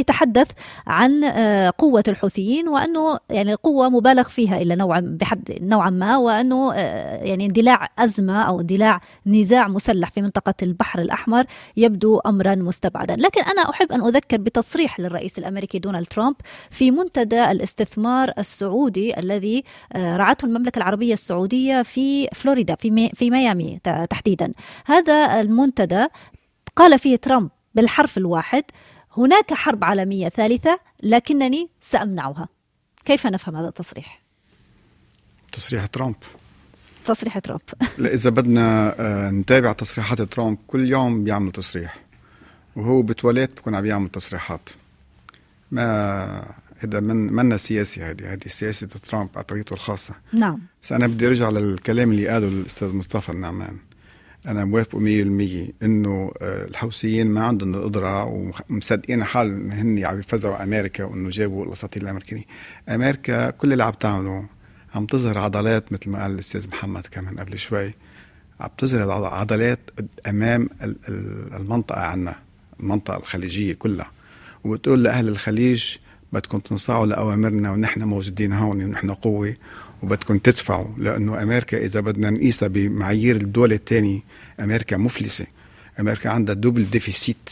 يتحدث عن قوة الحوثيين وأنه يعني قوة مبالغ فيها إلى نوعا ما، وأنه يعني اندلاع أزمة أو اندلاع نزاع مسلح في منطقة البحر الأحمر يبدو أمرا مستبعدا. لكن أنا أحب أن أذكر بتصريح للرئيس الأمريكي دونالد ترامب في منتدى الاستثمار السعودي الذي رعته المملكة العربية السعودية في فلوريدا في ميامي تحديدا. هذا المنتدى قال فيه ترامب بالحرف الواحد: هناك حرب عالمية ثالثة لكنني سأمنعها. كيف نفهم هذا التصريح؟ تصريح ترامب. لا، إذا بدنا نتابع تصريحات ترامب كل يوم بيعمل تصريح، وهو بتواليت بكون عم بيعمل تصريحات. ما هذا منا سياسي، هذه سياسة ترامب على طريقته الخاصة. نعم. بس أنا بدي أرجع للكلام اللي قاله الأستاذ مصطفى النعمان. أنا موافق 100% إنه الحوثيين ما عندهم القدرة ومصدقين حال هن عم يفزعوا أمريكا وإنه جابوا الأساطيل الأمريكيين. أمريكا كل اللي عم تعمله عم تظهر عضلات، مثل ما قال الأستاذ محمد كمان قبل شوي، عم تظهر عضلات أمام المنطقة عنا، المنطقة الخليجية كلها، وبتقول لأهل الخليج بدكم تنصاعوا لأوامرنا ونحن موجودين هون ونحن قوة، وبدكم تدفعوا، لأنه أمريكا إذا بدنا نقيسها بمعايير الدول الثانية أمريكا مفلسة. أمريكا عندها دوبل ديفيسيت،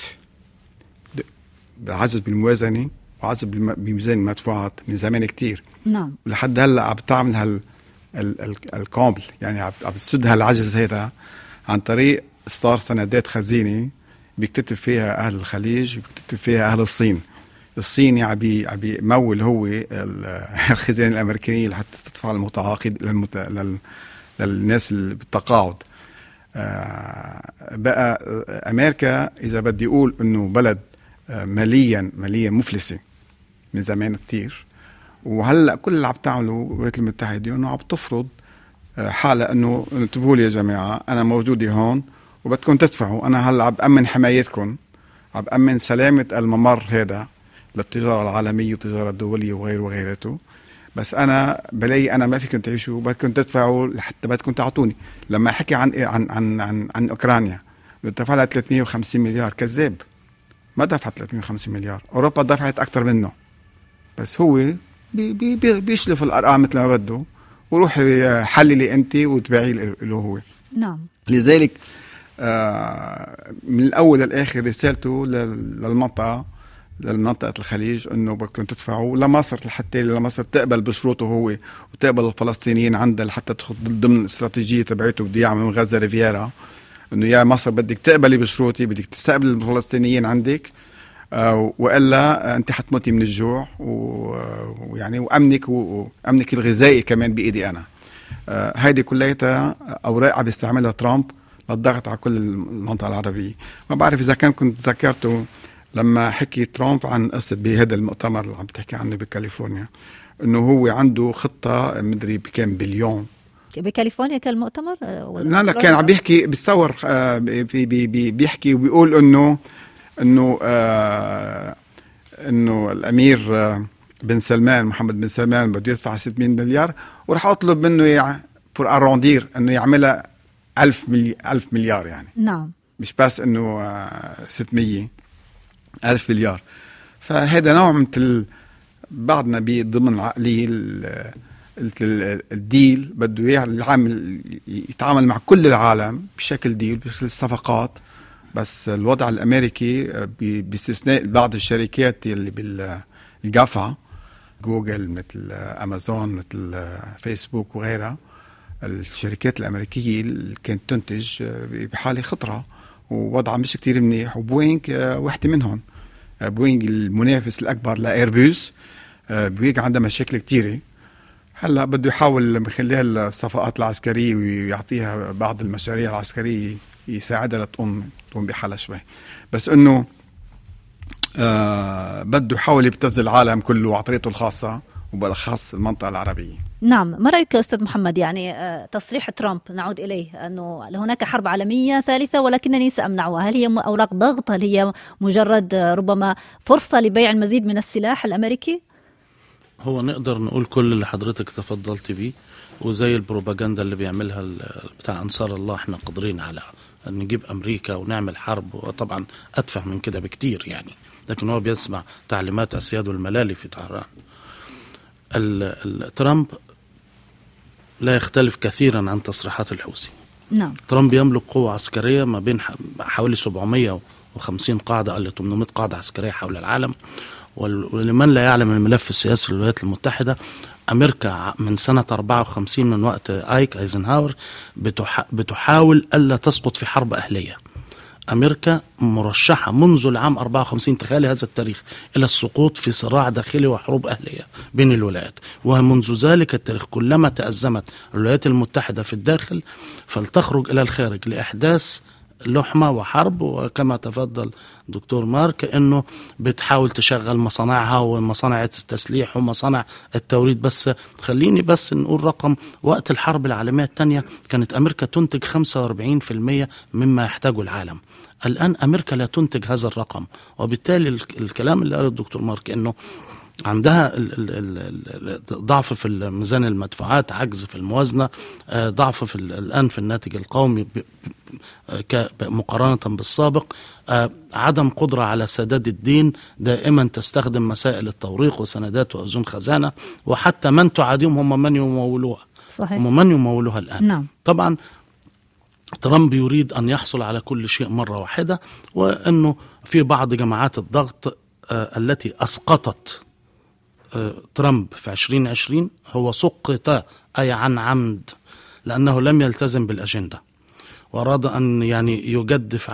عجز بالموازنة وعجز بميزان المدفوعات من زمان كتير. نعم. لحد هلا عم تعمل الكامل، يعني عم تسد هالعجز هذا عن طريق إصدار سندات خزينة بيكتتب فيها أهل الخليج وبيكتتب فيها أهل الصين. الصيني عم بيمول هو الخزانة الأمريكية لحتى تدفع المتعاقد للناس اللي بالتقاعد. بقى أمريكا إذا بدي أقول إنه بلد ماليا مفلسة من زمان كتير، وهلأ كل اللي عم تعمله الولايات المتحدة إنه عم تفرض حالة إنه انتبهوا لي يا جماعة، أنا موجودة هون وبدكم تدفعوا. أنا هلأ عم بأمن حمايتكم، عم بأمن سلامة الممر هذا للتجارة العالمية والتجارة الدولية وغيرته، بس أنا بلاقي أنا ما فيكم تعيشوا، بدكم تدفعوا لحتى بدكم تعطوني. لما حكي عن أوكرانيا دفع لها 350 مليار، كذاب، ما دفع 350 مليار، أوروبا دفعت أكتر منه، بس هو بيشلف الأرقام مثل ما بده وروح حللي أنت وتبعي له هو. نعم. لذلك من الأول للآخر رسالته للمنطقة الخليج إنه بدكم تدفعوا لمصر لحتى مصر تقبل بشروطه هو وتقبل الفلسطينيين عندها لحتى تدخل ضمن الاستراتيجية تبعته. بده يعمل من غزة ريفيرا، إنه يا مصر بدك تقبلي بشروطي، بدك تستقبل الفلسطينيين عندك، وإلا أنت حتموتي من الجوع، ويعني وأمنك الغذائي كمان بإيدي أنا. هيدي كلها أوراق عم بيستعملها ترامب للضغط على كل المنطقة العربية. ما بعرف إذا كنت ذكرته لما حكي ترامب عن قصة بهذا المؤتمر اللي عم بتحكي عنه بكاليفورنيا، إنه هو عنده خطة مدري بكام بليون بكاليفورنيا. كان المؤتمر لا كان عم بيحكي بيصور بيحكي وبيقول إنه الأمير بن سلمان، محمد بن سلمان، بده يدفع 600 مليار، ورح أطلب منه pour arrondir إنه يعملها 1000 مليار يعني. نعم. مش بس إنه 600 ألف مليار. فهذا نوع من بعضنا ضمن العقلية الديل، بده العامل يتعامل مع كل العالم بشكل ديل، بشكل صفقات. بس الوضع الأمريكي باستثناء بعض الشركات اللي بالقفا، جوجل مثل أمازون مثل فيسبوك وغيرها، الشركات الأمريكية اللي كانت تنتج بحالة خطرة ووضعها مش كتير منيح. وبوينغ واحدة منهم. بوينغ المنافس الأكبر لإيربوس، بوينغ عندها مشاكل كتيرة. هلأ بده يحاول من خلال الصفقات العسكرية ويعطيها بعض المشاريع العسكرية يساعدها لتقوم بحالها شوي، بس إنه بده يحاول يبتز العالم كله على طريقته الخاصة وبالأخص المنطقة العربية. نعم. ما رأيك أستاذ محمد؟ يعني تصريح ترامب نعود إليه أنه هناك حرب عالمية ثالثة ولكنني سأمنعها، هل هي أوراق ضغط؟ هل هي مجرد ربما فرصة لبيع المزيد من السلاح الأمريكي؟ هو نقدر نقول كل اللي حضرتك تفضلت بيه، وزي البروباغندا اللي بيعملها بتاع أنصار الله احنا قادرين على أن نجيب أمريكا ونعمل حرب، وطبعا أتفه من كده بكتير يعني، لكن هو بيسمع تعليمات أسياد الملالي في طهران. ترامب لا يختلف كثيرا عن تصريحات الحوثي. نعم. ترامب يملك قوة عسكرية ما بين حوالي 750 قاعدة إلى 800 قاعدة عسكرية حول العالم. ولمن لا يعلم الملف السياسي للولايات المتحدة، أمريكا من سنة 54 من وقت أيزنهاور بتحاول ألا تسقط في حرب أهلية. أمريكا مرشحة منذ العام 54، تخيلي هذا التاريخ، إلى السقوط في صراع داخلي وحروب أهلية بين الولايات. ومنذ ذلك التاريخ كلما تأزمت الولايات المتحدة في الداخل فلتخرج إلى الخارج لإحداث لحمة وحرب. وكما تفضل دكتور مارك أنه بتحاول تشغل مصانعها ومصانع التسليح ومصانع التوريد. بس خليني بس نقول رقم، وقت الحرب العالمية الثانية كانت أمريكا تنتج 45% مما يحتاجه العالم. الآن أمريكا لا تنتج هذا الرقم، وبالتالي الكلام اللي قاله الدكتور مارك أنه عندها ضعف في ميزان المدفوعات، عجز في الموازنة، ضعف الآن في الناتج القومي مقارنة بالسابق، عدم قدرة على سداد الدين، دائما تستخدم مسائل التوريق وسندات وأذون خزانة، وحتى من تعاديهم هم من يمولوها. صحيح. هم من يمولوها الآن. نعم. طبعا ترامب يريد أن يحصل على كل شيء مرة واحدة، وأنه في بعض جماعات الضغط التي أسقطت ترامب في 2020 هو سقط أي عن عمد، لأنه لم يلتزم بالأجندة وأراد أن يعني يجدف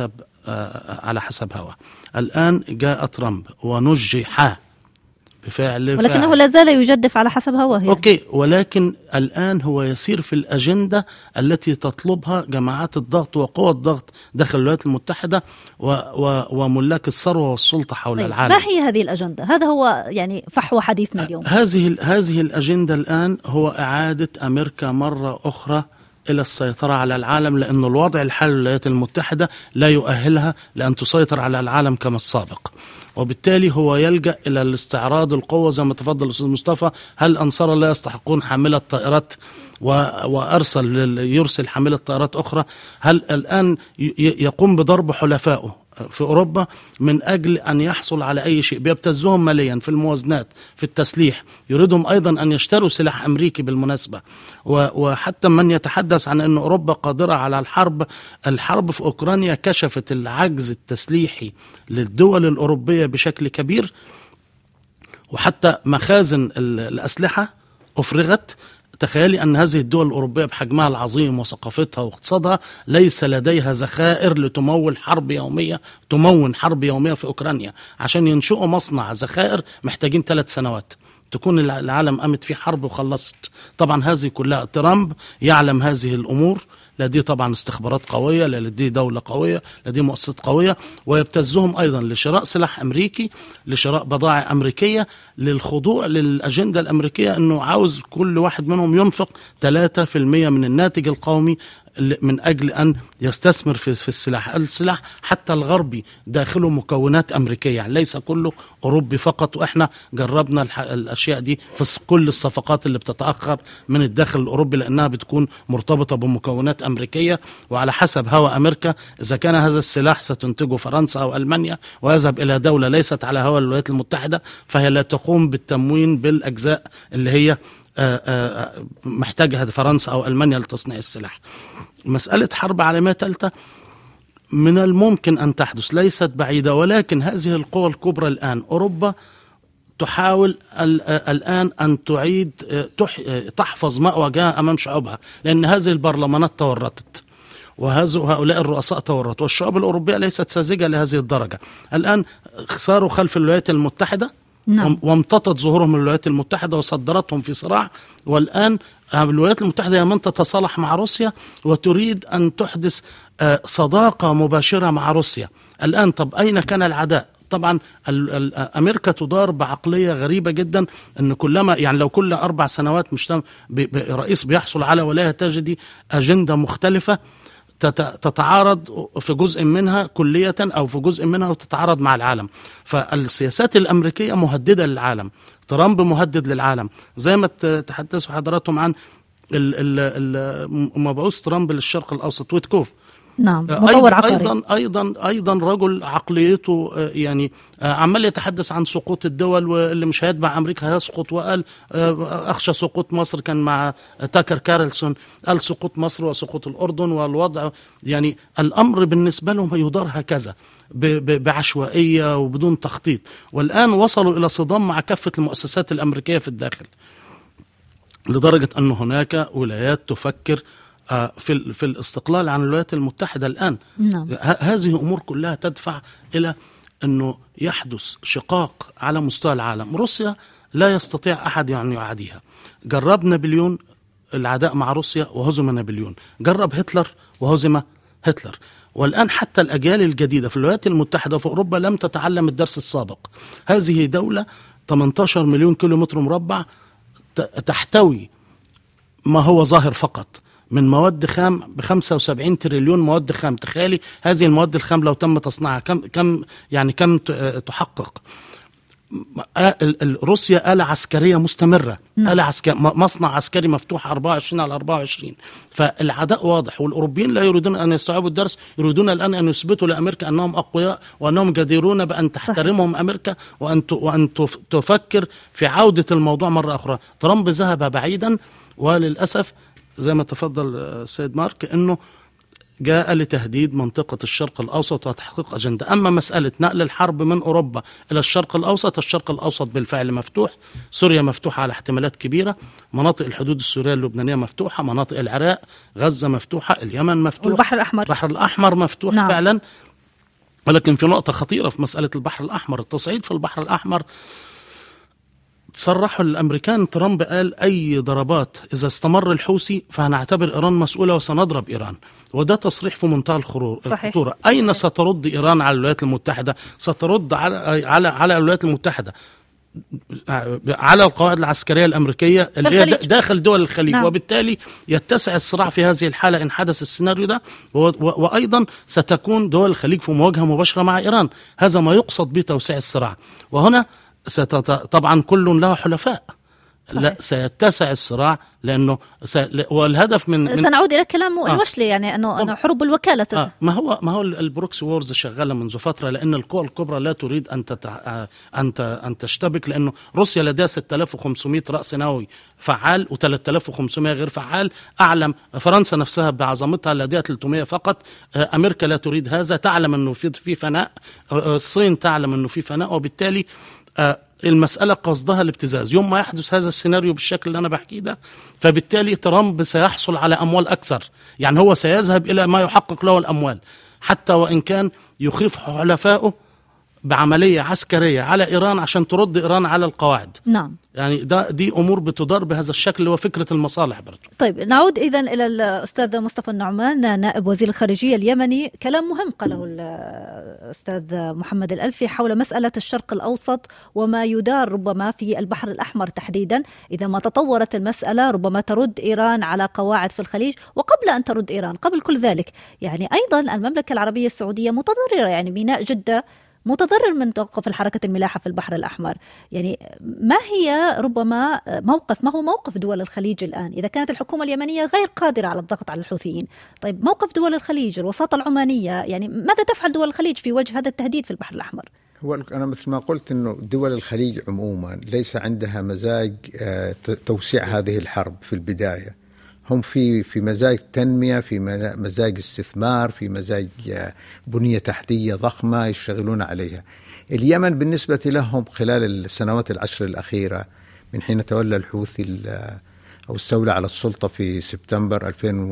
على حسب هواه. الآن جاء ترامب ونجح بفعل ولكنه لا زال يجدف على حسب هواه يعني. أوكي، ولكن الآن هو يسير في الأجندة التي تطلبها جماعات الضغط وقوى الضغط داخل الولايات المتحدة وملاك الثروة والسلطة حول العالم. ما هي هذه الأجندة؟ هذا هو يعني فحوى حديثنا اليوم. هذه الأجندة الآن هو إعادة أمريكا مرة أخرى إلى السيطرة على العالم، لأن الوضع الحالي للولايات المتحدة لا يؤهلها لأن تسيطر على العالم كما السابق. وبالتالي هو يلجأ إلى الاستعراض القوة زي ما تفضل الأستاذ مصطفى. هل أنصار الله يستحقون حاملة طائرات يرسل حاملة طائرات أخرى؟ هل الآن يقوم بضرب حلفائه في أوروبا من أجل أن يحصل على أي شيء؟ بيبتزهم ماليا في الموازنات، في التسليح، يريدهم أيضا أن يشتروا سلاح أمريكي بالمناسبة. وحتى من يتحدث عن أن أوروبا قادرة على الحرب في أوكرانيا كشفت العجز التسليحي للدول الأوروبية بشكل كبير، وحتى مخازن الأسلحة أفرغت. تخيلي أن هذه الدول الأوروبية بحجمها العظيم وثقافتها واقتصادها ليس لديها ذخائر لتمول حرب يومية في أوكرانيا. عشان ينشئوا مصنع ذخائر محتاجين 3 سنوات، تكون العالم قامت في حرب وخلصت. طبعا هذه كلها ترامب يعلم هذه الأمور، لديه طبعا استخبارات قوية، لديه دولة قوية، لديه مؤسسات قوية، ويبتزهم أيضا لشراء سلاح أمريكي، لشراء بضائع أمريكية، للخضوع للأجندة الأمريكية أنه عاوز كل واحد منهم ينفق 3% من الناتج القومي من أجل أن يستثمر في السلاح حتى الغربي داخله مكونات أمريكية، يعني ليس كله أوروبي فقط. وإحنا جربنا الأشياء دي في كل الصفقات اللي بتتأخر من الداخل الأوروبي، لأنها بتكون مرتبطة بمكونات أمريكية، وعلى حسب هوى أمريكا إذا كان هذا السلاح ستنتجه فرنسا أو ألمانيا ويذهب إلى دولة ليست على هوى الولايات المتحدة، فهي لا تقوم بالتموين بالأجزاء اللي هي محتاجها فرنسا أو ألمانيا لتصنيع السلاح. مسألة حرب عالمية ثالثة من الممكن أن تحدث، ليست بعيدة، ولكن هذه القوى الكبرى الآن أوروبا تحاول الآن أن تعيد تحفظ ما وجهها أمام شعوبها، لأن هذه البرلمانات تورطت وهؤلاء الرؤساء تورطوا، والشعوب الأوروبية ليست ساذجة لهذه الدرجة. الآن صاروا خلف الولايات المتحدة. نعم. وامتطت ظهورهم الولايات المتحدة وصدرتهم في صراع، والآن الولايات المتحدة يا من تتصالح مع روسيا وتريد أن تحدث صداقة مباشرة مع روسيا. الآن طب أين كان العداء؟ طبعا أمريكا تدار بعقلية غريبة جدا، أن كلما يعني لو كل 4 سنوات رئيس بيحصل على ولاية تجدي أجندة مختلفة تتعارض في جزء منها كلية أو في جزء منها وتتعارض مع العالم. فالسياسات الأمريكية مهددة للعالم، ترامب مهدد للعالم، زي ما تحدثوا حضراتهم عن مبعوث ترامب للشرق الأوسط ويتكوف، نعم، مطور عقاري أيضا رجل عقليته يعني عمال يتحدث عن سقوط الدول، واللي مش هيتبع أمريكا هيسقط، وقال أخشى سقوط مصر. كان مع تاكر كارلسون قال سقوط مصر وسقوط الأردن، والوضع يعني الأمر بالنسبة لهم يدار هكذا بعشوائية وبدون تخطيط. والآن وصلوا إلى صدام مع كافة المؤسسات الأمريكية في لدرجة أن هناك ولايات تفكر في الاستقلال عن الولايات المتحدة الآن. نعم. هذه أمور كلها تدفع إلى أنه يحدث شقاق على مستوى العالم. روسيا لا يستطيع أحد أن يعاديها. جرب نابليون العداء مع روسيا وهزم نابليون، جرب هتلر وهزم هتلر، والآن حتى الأجيال الجديدة في الولايات المتحدة وفي أوروبا لم تتعلم الدرس السابق. هذه دولة 18 مليون كيلومتر مربع تحتوي ما هو ظاهر فقط من مواد خام ب75 تريليون مواد خام. تخيلي هذه المواد الخام لو تم تصنيعها كم تحقق. روسيا آلة عسكرية مستمرة، مصنع عسكري مفتوح 24/24. فالعداء واضح، والأوروبيين لا يريدون أن يستوعبوا الدرس، يريدون الآن أن يثبتوا لأمريكا أنهم أقوياء وأنهم جديرون بأن تحترمهم أمريكا وأن تفكر في عودة الموضوع مرة أخرى. ترامب ذهب بعيدا، وللأسف زي ما تفضل السيد مارك أنه جاء لتهديد منطقة الشرق الأوسط وتحقيق أجندة. أما مسألة نقل الحرب من أوروبا إلى الشرق الأوسط بالفعل مفتوح. سوريا مفتوحة على احتمالات كبيرة، مناطق الحدود السورية اللبنانية مفتوحة، مناطق العراق، غزة مفتوحة، اليمن مفتوح، البحر الأحمر مفتوح. نعم. فعلا. ولكن في نقطة خطيرة في مسألة البحر الأحمر، التصعيد في البحر الأحمر. تصرحوا الأمريكان، ترامب قال أي ضربات إذا استمر الحوثي فهنعتبر إيران مسؤولة وسنضرب إيران، وده تصريح في منتهى الخطورة. أين سترد إيران على الولايات المتحدة؟ سترد على الولايات المتحدة، على القواعد العسكرية الأمريكية اللي هي داخل دول الخليج. نعم. وبالتالي يتسع الصراع في هذه الحالة إن حدث السيناريو ده، وأيضا ستكون دول الخليج في مواجهة مباشرة مع إيران. هذا ما يقصد بتوسيع الصراع. وهنا طبعا كل له حلفاء. صحيح. لا سيتسع الصراع لأنه والهدف من سنعود إلى كلام الوشلي، يعني أنه حروب الوكالة ما هو البروكسي وورز شغالة منذ فترة، لأن القوى الكبرى لا تريد أن تشتبك، لأنه روسيا لديها 6500 رأس نووي فعال و3500 غير فعال. أعلم فرنسا نفسها بعظمتها لديها 300 فقط. أمريكا لا تريد هذا، تعلم أنه في فناء. الصين تعلم أنه في فناء، وبالتالي المسألة قصدها الابتزاز. يوم ما يحدث هذا السيناريو بالشكل اللي أنا بحكيه ده، فبالتالي ترامب سيحصل على أموال أكثر. يعني هو سيذهب إلى ما يحقق له الأموال، حتى وإن كان يخيف حلفائه بعملية عسكرية على إيران عشان ترد إيران على القواعد. نعم. يعني دي أمور بتدار بهذا الشكل اللي هو فكرة المصالح برضو. طيب نعود إذن إلى الأستاذ مصطفى النعمان نائب وزير الخارجية اليمني. كلام مهم قاله الأستاذ محمد الألفي حول مسألة الشرق الأوسط وما يدار ربما في البحر الأحمر تحديدا. إذا ما تطورت المسألة ربما ترد إيران على قواعد في الخليج، وقبل أن ترد إيران قبل كل ذلك يعني أيضا المملكة العربية السعودية متضررة. يعني ميناء جدة متضرر من توقف الحركة الملاحة في البحر الأحمر. يعني ما هو موقف دول الخليج الآن إذا كانت الحكومة اليمنية غير قادرة على الضغط على الحوثيين؟ طيب موقف دول الخليج، الوساطة العمانية، يعني ماذا تفعل دول الخليج في وجه هذا التهديد في البحر الأحمر؟ هو أنا مثل ما قلت إنه دول الخليج عموما ليس عندها مزاج توسيع هذه الحرب في البداية. هم في مزاج تنمية، في مزاج استثمار، في مزاج بنية تحتية ضخمة يشتغلون عليها. اليمن بالنسبة لهم خلال السنوات العشر الأخيرة من حين تولى الحوثي أو استولى على السلطة في سبتمبر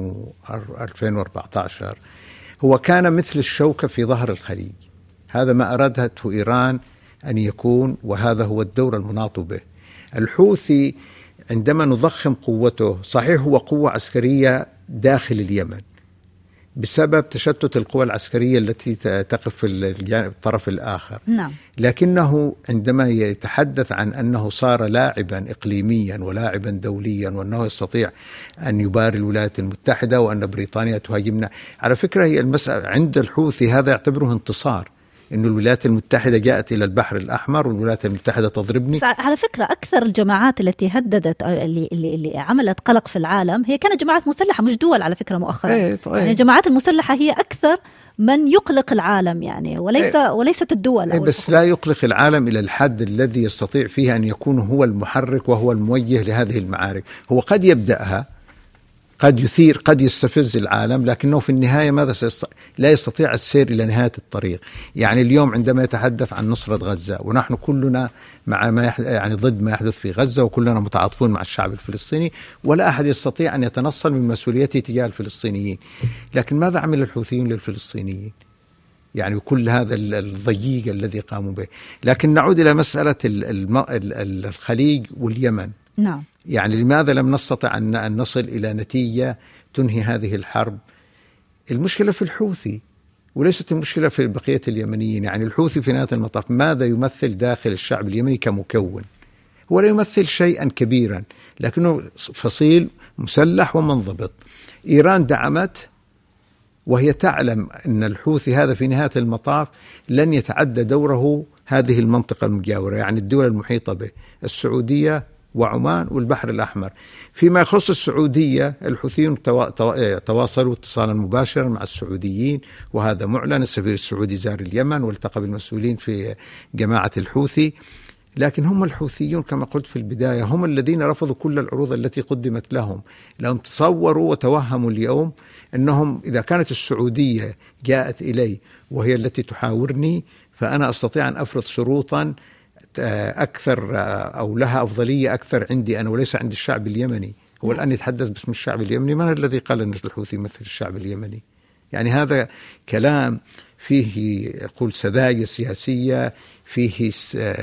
2014 هو كان مثل الشوكة في ظهر الخليج. هذا ما أرادته إيران أن يكون، وهذا هو الدور المناط به. الحوثي عندما نضخم قوته، صحيح هو قوة عسكرية داخل اليمن بسبب تشتت القوى العسكرية التي تقف في الطرف الآخر. نعم. لكنه عندما يتحدث عن أنه صار لاعبا إقليميا ولاعبا دوليا، وأنه يستطيع أن يباري الولايات المتحدة، وأن بريطانيا تهاجمنا، على فكرة هي المسألة عند الحوثي هذا يعتبره انتصار. إنه الولايات المتحدة جاءت إلى البحر الأحمر والولايات المتحدة تضربني. على فكرة أكثر الجماعات التي هددت اللي عملت قلق في العالم هي كانت جماعات مسلحة، مش دول على فكرة مؤخرا. يعني الجماعات المسلحة هي أكثر من يقلق العالم يعني، وليست الدول. بس لا يقلق العالم إلى الحد الذي يستطيع فيه أن يكون هو المحرك وهو الموجه لهذه المعارك. هو قد يبدأها، قد يثير، قد يستفز العالم، لكنه في النهاية لا يستطيع السير إلى نهاية الطريق. يعني اليوم عندما يتحدث عن نصرة غزة، ونحن كلنا مع ما يعني ضد ما يحدث في غزة، وكلنا متعاطفون مع الشعب الفلسطيني، ولا أحد يستطيع أن يتنصل من مسؤوليته تجاه الفلسطينيين. لكن ماذا عمل الحوثيون للفلسطينيين؟ يعني كل هذا الضيق الذي قاموا به. لكن نعود إلى مسألة الخليج واليمن. نعم. يعني لماذا لم نستطع أن نصل إلى نتيجة تنهي هذه الحرب؟ المشكلة في الحوثي وليست المشكلة في بقية اليمنيين. يعني الحوثي في نهاية المطاف ماذا يمثل داخل الشعب اليمني كمكون؟ هو لا يمثل شيئا كبيرا، لكنه فصيل مسلح ومنضبط. إيران دعمت، وهي تعلم أن الحوثي هذا في نهاية المطاف لن يتعدى دوره هذه المنطقة المجاورة، يعني الدول المحيطة به، السعودية وعمان والبحر الأحمر. فيما يخص السعودية، الحوثيون تواصلوا اتصالا مباشرا مع السعوديين، وهذا معلن. السفير السعودي زار اليمن والتقى بالمسؤولين في جماعة الحوثي. لكن هم الحوثيون كما قلت في البداية هم الذين رفضوا كل العروض التي قدمت لهم. لهم تصوروا وتوهموا اليوم أنهم إذا كانت السعودية جاءت إلي وهي التي تحاورني، فأنا أستطيع أن أفرض شروطا أكثر أو لها أفضلية أكثر عندي أنا وليس عند الشعب اليمني. هو الآن يتحدث باسم الشعب اليمني. من الذي قال أن الحوثي يمثل الشعب اليمني؟ يعني هذا كلام فيه يقول سذاجة سياسية، فيه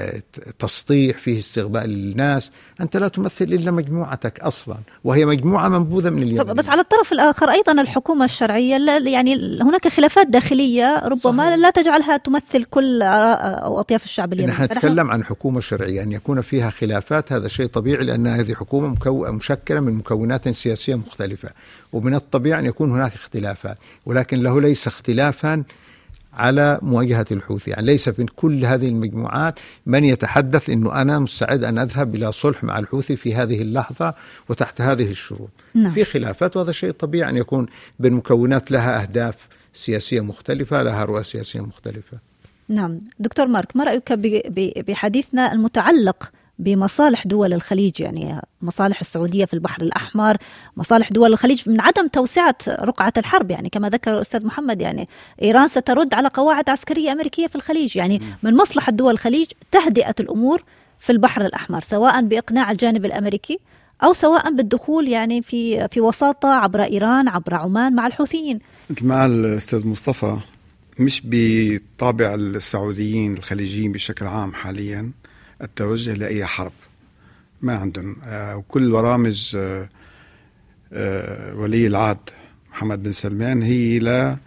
تسطيح، فيه استغباء للناس. أنت لا تمثل إلا مجموعتك أصلا، وهي مجموعة منبوذة من اليمن. بس على الطرف الآخر أيضا الحكومة الشرعية يعني هناك خلافات داخلية ربما صحيح. لا تجعلها تمثل كل أو أطياف الشعب اليمني. نحن نتكلم عن حكومة شرعية، أن يكون فيها خلافات هذا شيء طبيعي، لأن هذه حكومة مشكلة من مكونات سياسية مختلفة، ومن الطبيعي أن يكون هناك اختلافات، ولكن له ليس اختلافا على مواجهة الحوثي. يعني ليس في كل هذه المجموعات من يتحدث إنه أنا مستعد أن أذهب إلى صلح مع الحوثي في هذه اللحظة وتحت هذه الشروط. نعم. في خلافات، وهذا شيء طبيعي أن يكون بين مكونات لها أهداف سياسية مختلفة، لها رؤى سياسية مختلفة. نعم. دكتور مارك، ما رأيك بحديثنا المتعلق بمصالح دول الخليج، يعني مصالح السعودية في البحر الأحمر، مصالح دول الخليج من عدم توسعة رقعة الحرب؟ يعني كما ذكر الأستاذ محمد، يعني إيران سترد على قواعد عسكرية أمريكية في الخليج. يعني من مصلحة دول الخليج تهدئة الأمور في البحر الأحمر، سواء بإقناع الجانب الأمريكي أو سواء بالدخول يعني في وساطة عبر إيران عبر عمان مع الحوثيين. مثل ما قال الأستاذ مصطفى، مش بطابع السعوديين الخليجيين بشكل عام حاليا التوجه لأي حرب، ما عندهم. وكل برامج ولي العهد محمد بن سلمان هي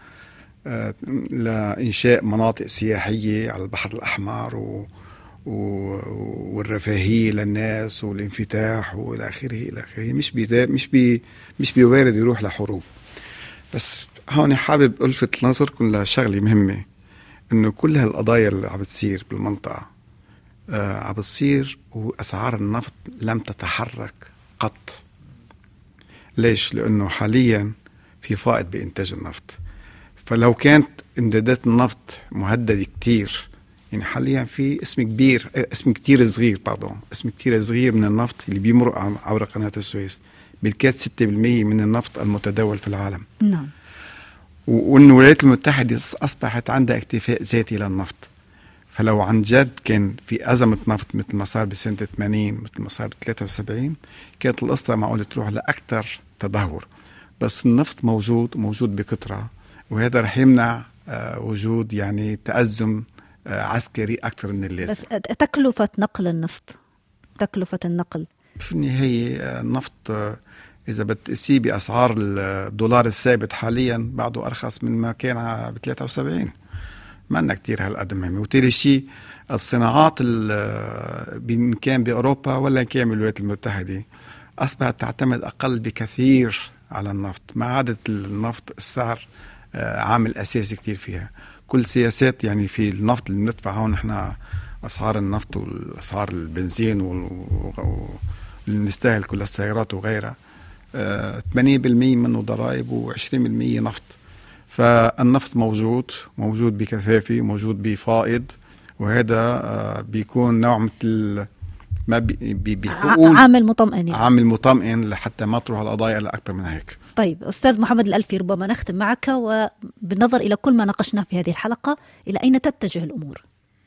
لإنشاء مناطق سياحية على البحر الأحمر والرفاهية للناس والانفتاح والى آخره. مش بيوارد يروح لحروب. بس هون حابب ألفت نظركم لشغلة مهمة، إنه كل هالقضايا اللي عم بتصير بالمنطقة عم بتصير وأسعار النفط لم تتحرك قط. ليش؟ لأنه حاليا في فائض بإنتاج النفط. فلو كانت إمدادات النفط مهددة كتير، يعني حاليا في اسم كتير صغير من النفط اللي بيمر عبر قناة السويس، بالكاد 6% من النفط المتداول في العالم. نعم. وأن الولايات المتحدة أصبحت عندها اكتفاء ذاتي للنفط. فلو عن جد كان في أزمة نفط مثل ما صار بسنة 80، مثل ما صار ب73، كانت القصة معقولة تروح لأكثر تدهور. بس النفط موجود بكثرة، وهذا رح يمنع وجود يعني تأزم عسكري أكثر من اللازم. بس تكلفة نقل النفط، تكلفة النقل في النهاية النفط إذا بتقيسيه بأسعار الدولار الثابت حاليا بعده أرخص من ما كان ب73. ما عندنا كتير هالقد مهمة. وتالي شيء الصناعات إن كان بأوروبا ولا كان بالولايات المتحدة أصبحت تعتمد أقل بكثير على النفط. ما عادت النفط السعر عامل أساسي كتير فيها. كل سياسات يعني في النفط اللي بندفع هون نحن أسعار النفط والأسعار البنزين واللي نستاهل كل السيارات وغيرها 80% منه ضرائب و20% نفط. فالنفط موجود بكثافة، موجود بفائض، وهذا بيكون نوع مثل ما بيقول عامل مطمئن لحتى ما تروح القضايا لأكثر من هيك. طيب أستاذ محمد الألفي، ربما نختم معك وبالنظر إلى كل ما ناقشنا في هذه الحلقة، إلى أين تتجه الأمور؟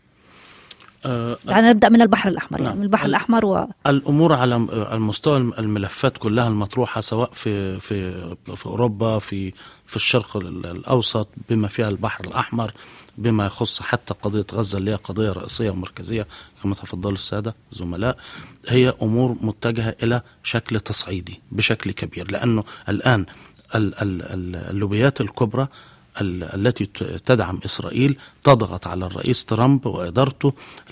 يعني نبدأ من البحر الأحمر، يعني من البحر الأحمر الأمور على المستوى الملفات كلها المطروحة، سواء في أوروبا، في الشرق الأوسط، بما فيها البحر الأحمر، بما يخص حتى قضية غزة اللي هي قضية رئيسية ومركزية كما تفضلوا السادة الزملاء، هي أمور متجهة إلى شكل تصعيدي بشكل كبير، لأنه الآن اللوبيات الكبرى التي تدعم إسرائيل تضغط على الرئيس ترامب وإدارته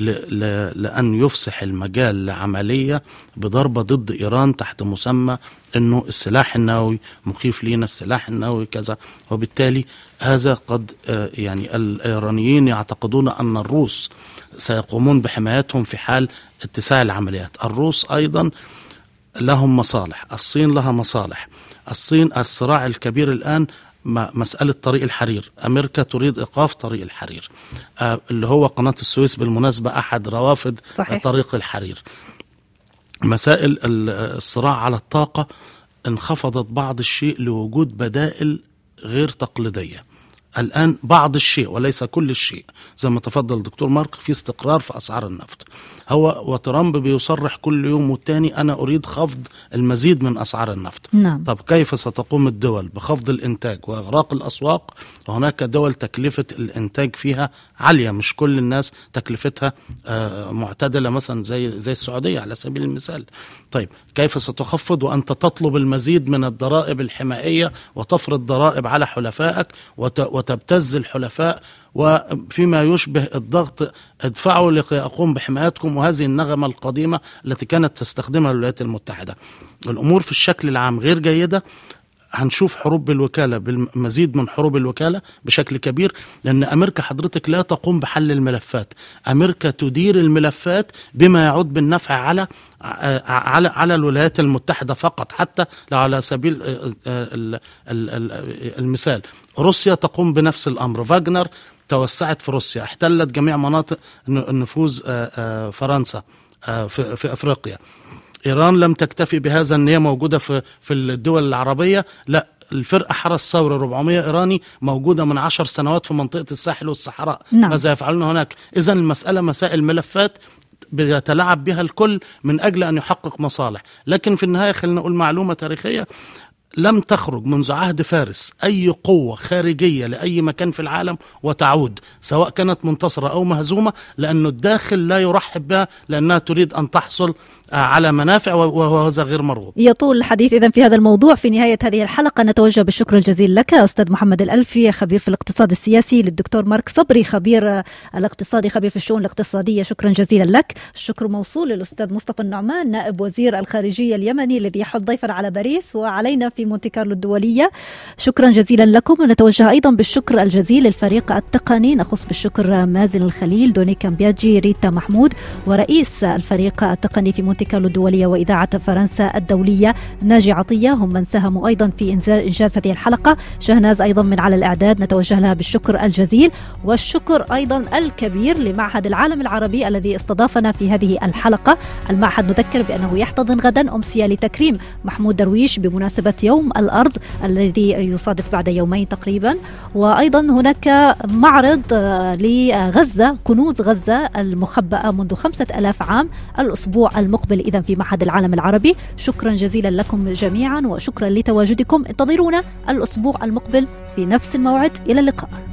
لأن يفسح المجال لعملية بضربة ضد إيران تحت مسمى أنه السلاح النووي مخيف لينا، السلاح النووي كذا. وبالتالي هذا قد يعني الإيرانيين يعتقدون أن الروس سيقومون بحمايتهم في حال اتساع العمليات. الروس أيضا لهم مصالح، الصين لها مصالح. الصين الصراع الكبير الآن مسألة طريق الحرير، أمريكا تريد إيقاف طريق الحرير اللي هو قناة السويس بالمناسبة أحد روافد صحيح. طريق الحرير. مسائل الصراع على الطاقة انخفضت بعض الشيء لوجود بدائل غير تقليدية الآن، بعض الشيء وليس كل الشيء. زي ما تفضل الدكتور مارك، في استقرار في أسعار النفط. هو وترامب بيصرح كل يوم والتاني أنا أريد خفض المزيد من أسعار النفط. نعم. طب كيف ستقوم الدول بخفض الإنتاج وإغراق الأسواق؟ وهناك دول تكلفة الإنتاج فيها عالية، مش كل الناس تكلفتها معتدلة، مثلا زي السعودية على سبيل المثال. طيب كيف ستخفض وأنت تطلب المزيد من الضرائب الحمائية وتفرض ضرائب على حلفائك وتبتز الحلفاء، وفيما يشبه الضغط ادفعوا لكي أقوم بحمايتكم، وهذه النغمة القديمة التي كانت تستخدمها الولايات المتحدة. الأمور في الشكل العام غير جيدة. هنشوف حروب بالوكالة، بالمزيد من حروب الوكالة بشكل كبير، لأن أمريكا حضرتك لا تقوم بحل الملفات. أمريكا تدير الملفات بما يعود بالنفع على الولايات المتحدة فقط. حتى لو على سبيل المثال روسيا تقوم بنفس الأمر. فاغنر توسعت في روسيا، احتلت جميع مناطق نفوذ فرنسا في أفريقيا. إيران لم تكتفي بهذا أن هي موجودة في الدول العربية، لا، الفرقة حرس ثوري 400 إيراني موجودة من 10 سنوات في منطقة الساحل والصحراء. نعم. ماذا يفعلون هناك؟ إذن المسألة مسائل ملفات بيتلاعب بها الكل من أجل أن يحقق مصالح. لكن في النهاية خلينا نقول معلومة تاريخية، لم تخرج منذ عهد فارس أي قوة خارجية لأي مكان في العالم وتعود، سواء كانت منتصرة أو مهزومة، لأنه الداخل لا يرحب بها، لأنها تريد أن تحصل على منافع، وهذا غير مرغوب. يطول الحديث إذن في هذا الموضوع. في نهاية هذه الحلقة نتوجه بالشكر الجزيل لك أستاذ محمد الألفي، خبير في الاقتصاد السياسي، للدكتور مارك صبري خبير الاقتصادي، خبير في الشؤون الاقتصادية. شكرا جزيلا لك. الشكر موصول للأستاذ مصطفى النعمان، نائب وزير الخارجية اليمني، الذي يحض ضيفا على باريس وعلينا في مونتي كارلو الدولية. شكرا جزيلا لكم. ونتوجه أيضا بالشكر الجزيل للفريق التقني، نخص بالشكر مازن الخليل، دوني كامبياجي، ريتا محمود، ورئيس الفريق التقني في مونتي كارلو الدولية وإذاعة فرنسا الدولية ناجي عطية، هم من ساهموا أيضا في إنجاز هذه الحلقة. شهناز أيضا من على الإعداد، نتوجه لها بالشكر الجزيل. والشكر أيضا الكبير لمعهد العالم العربي الذي استضافنا في هذه الحلقة. المعهد نذكر بأنه يحتضن غدا أمسية لتكريم محمود درويش بمناسبة يوم الأرض الذي يصادف بعد يومين تقريبا. وأيضا هناك معرض لغزة، كنوز غزة المخبأة منذ 5000 عام، الأسبوع المقبل إذن في معهد العالم العربي. شكرا جزيلا لكم جميعا وشكرا لتواجدكم. انتظرونا الأسبوع المقبل في نفس الموعد. إلى اللقاء.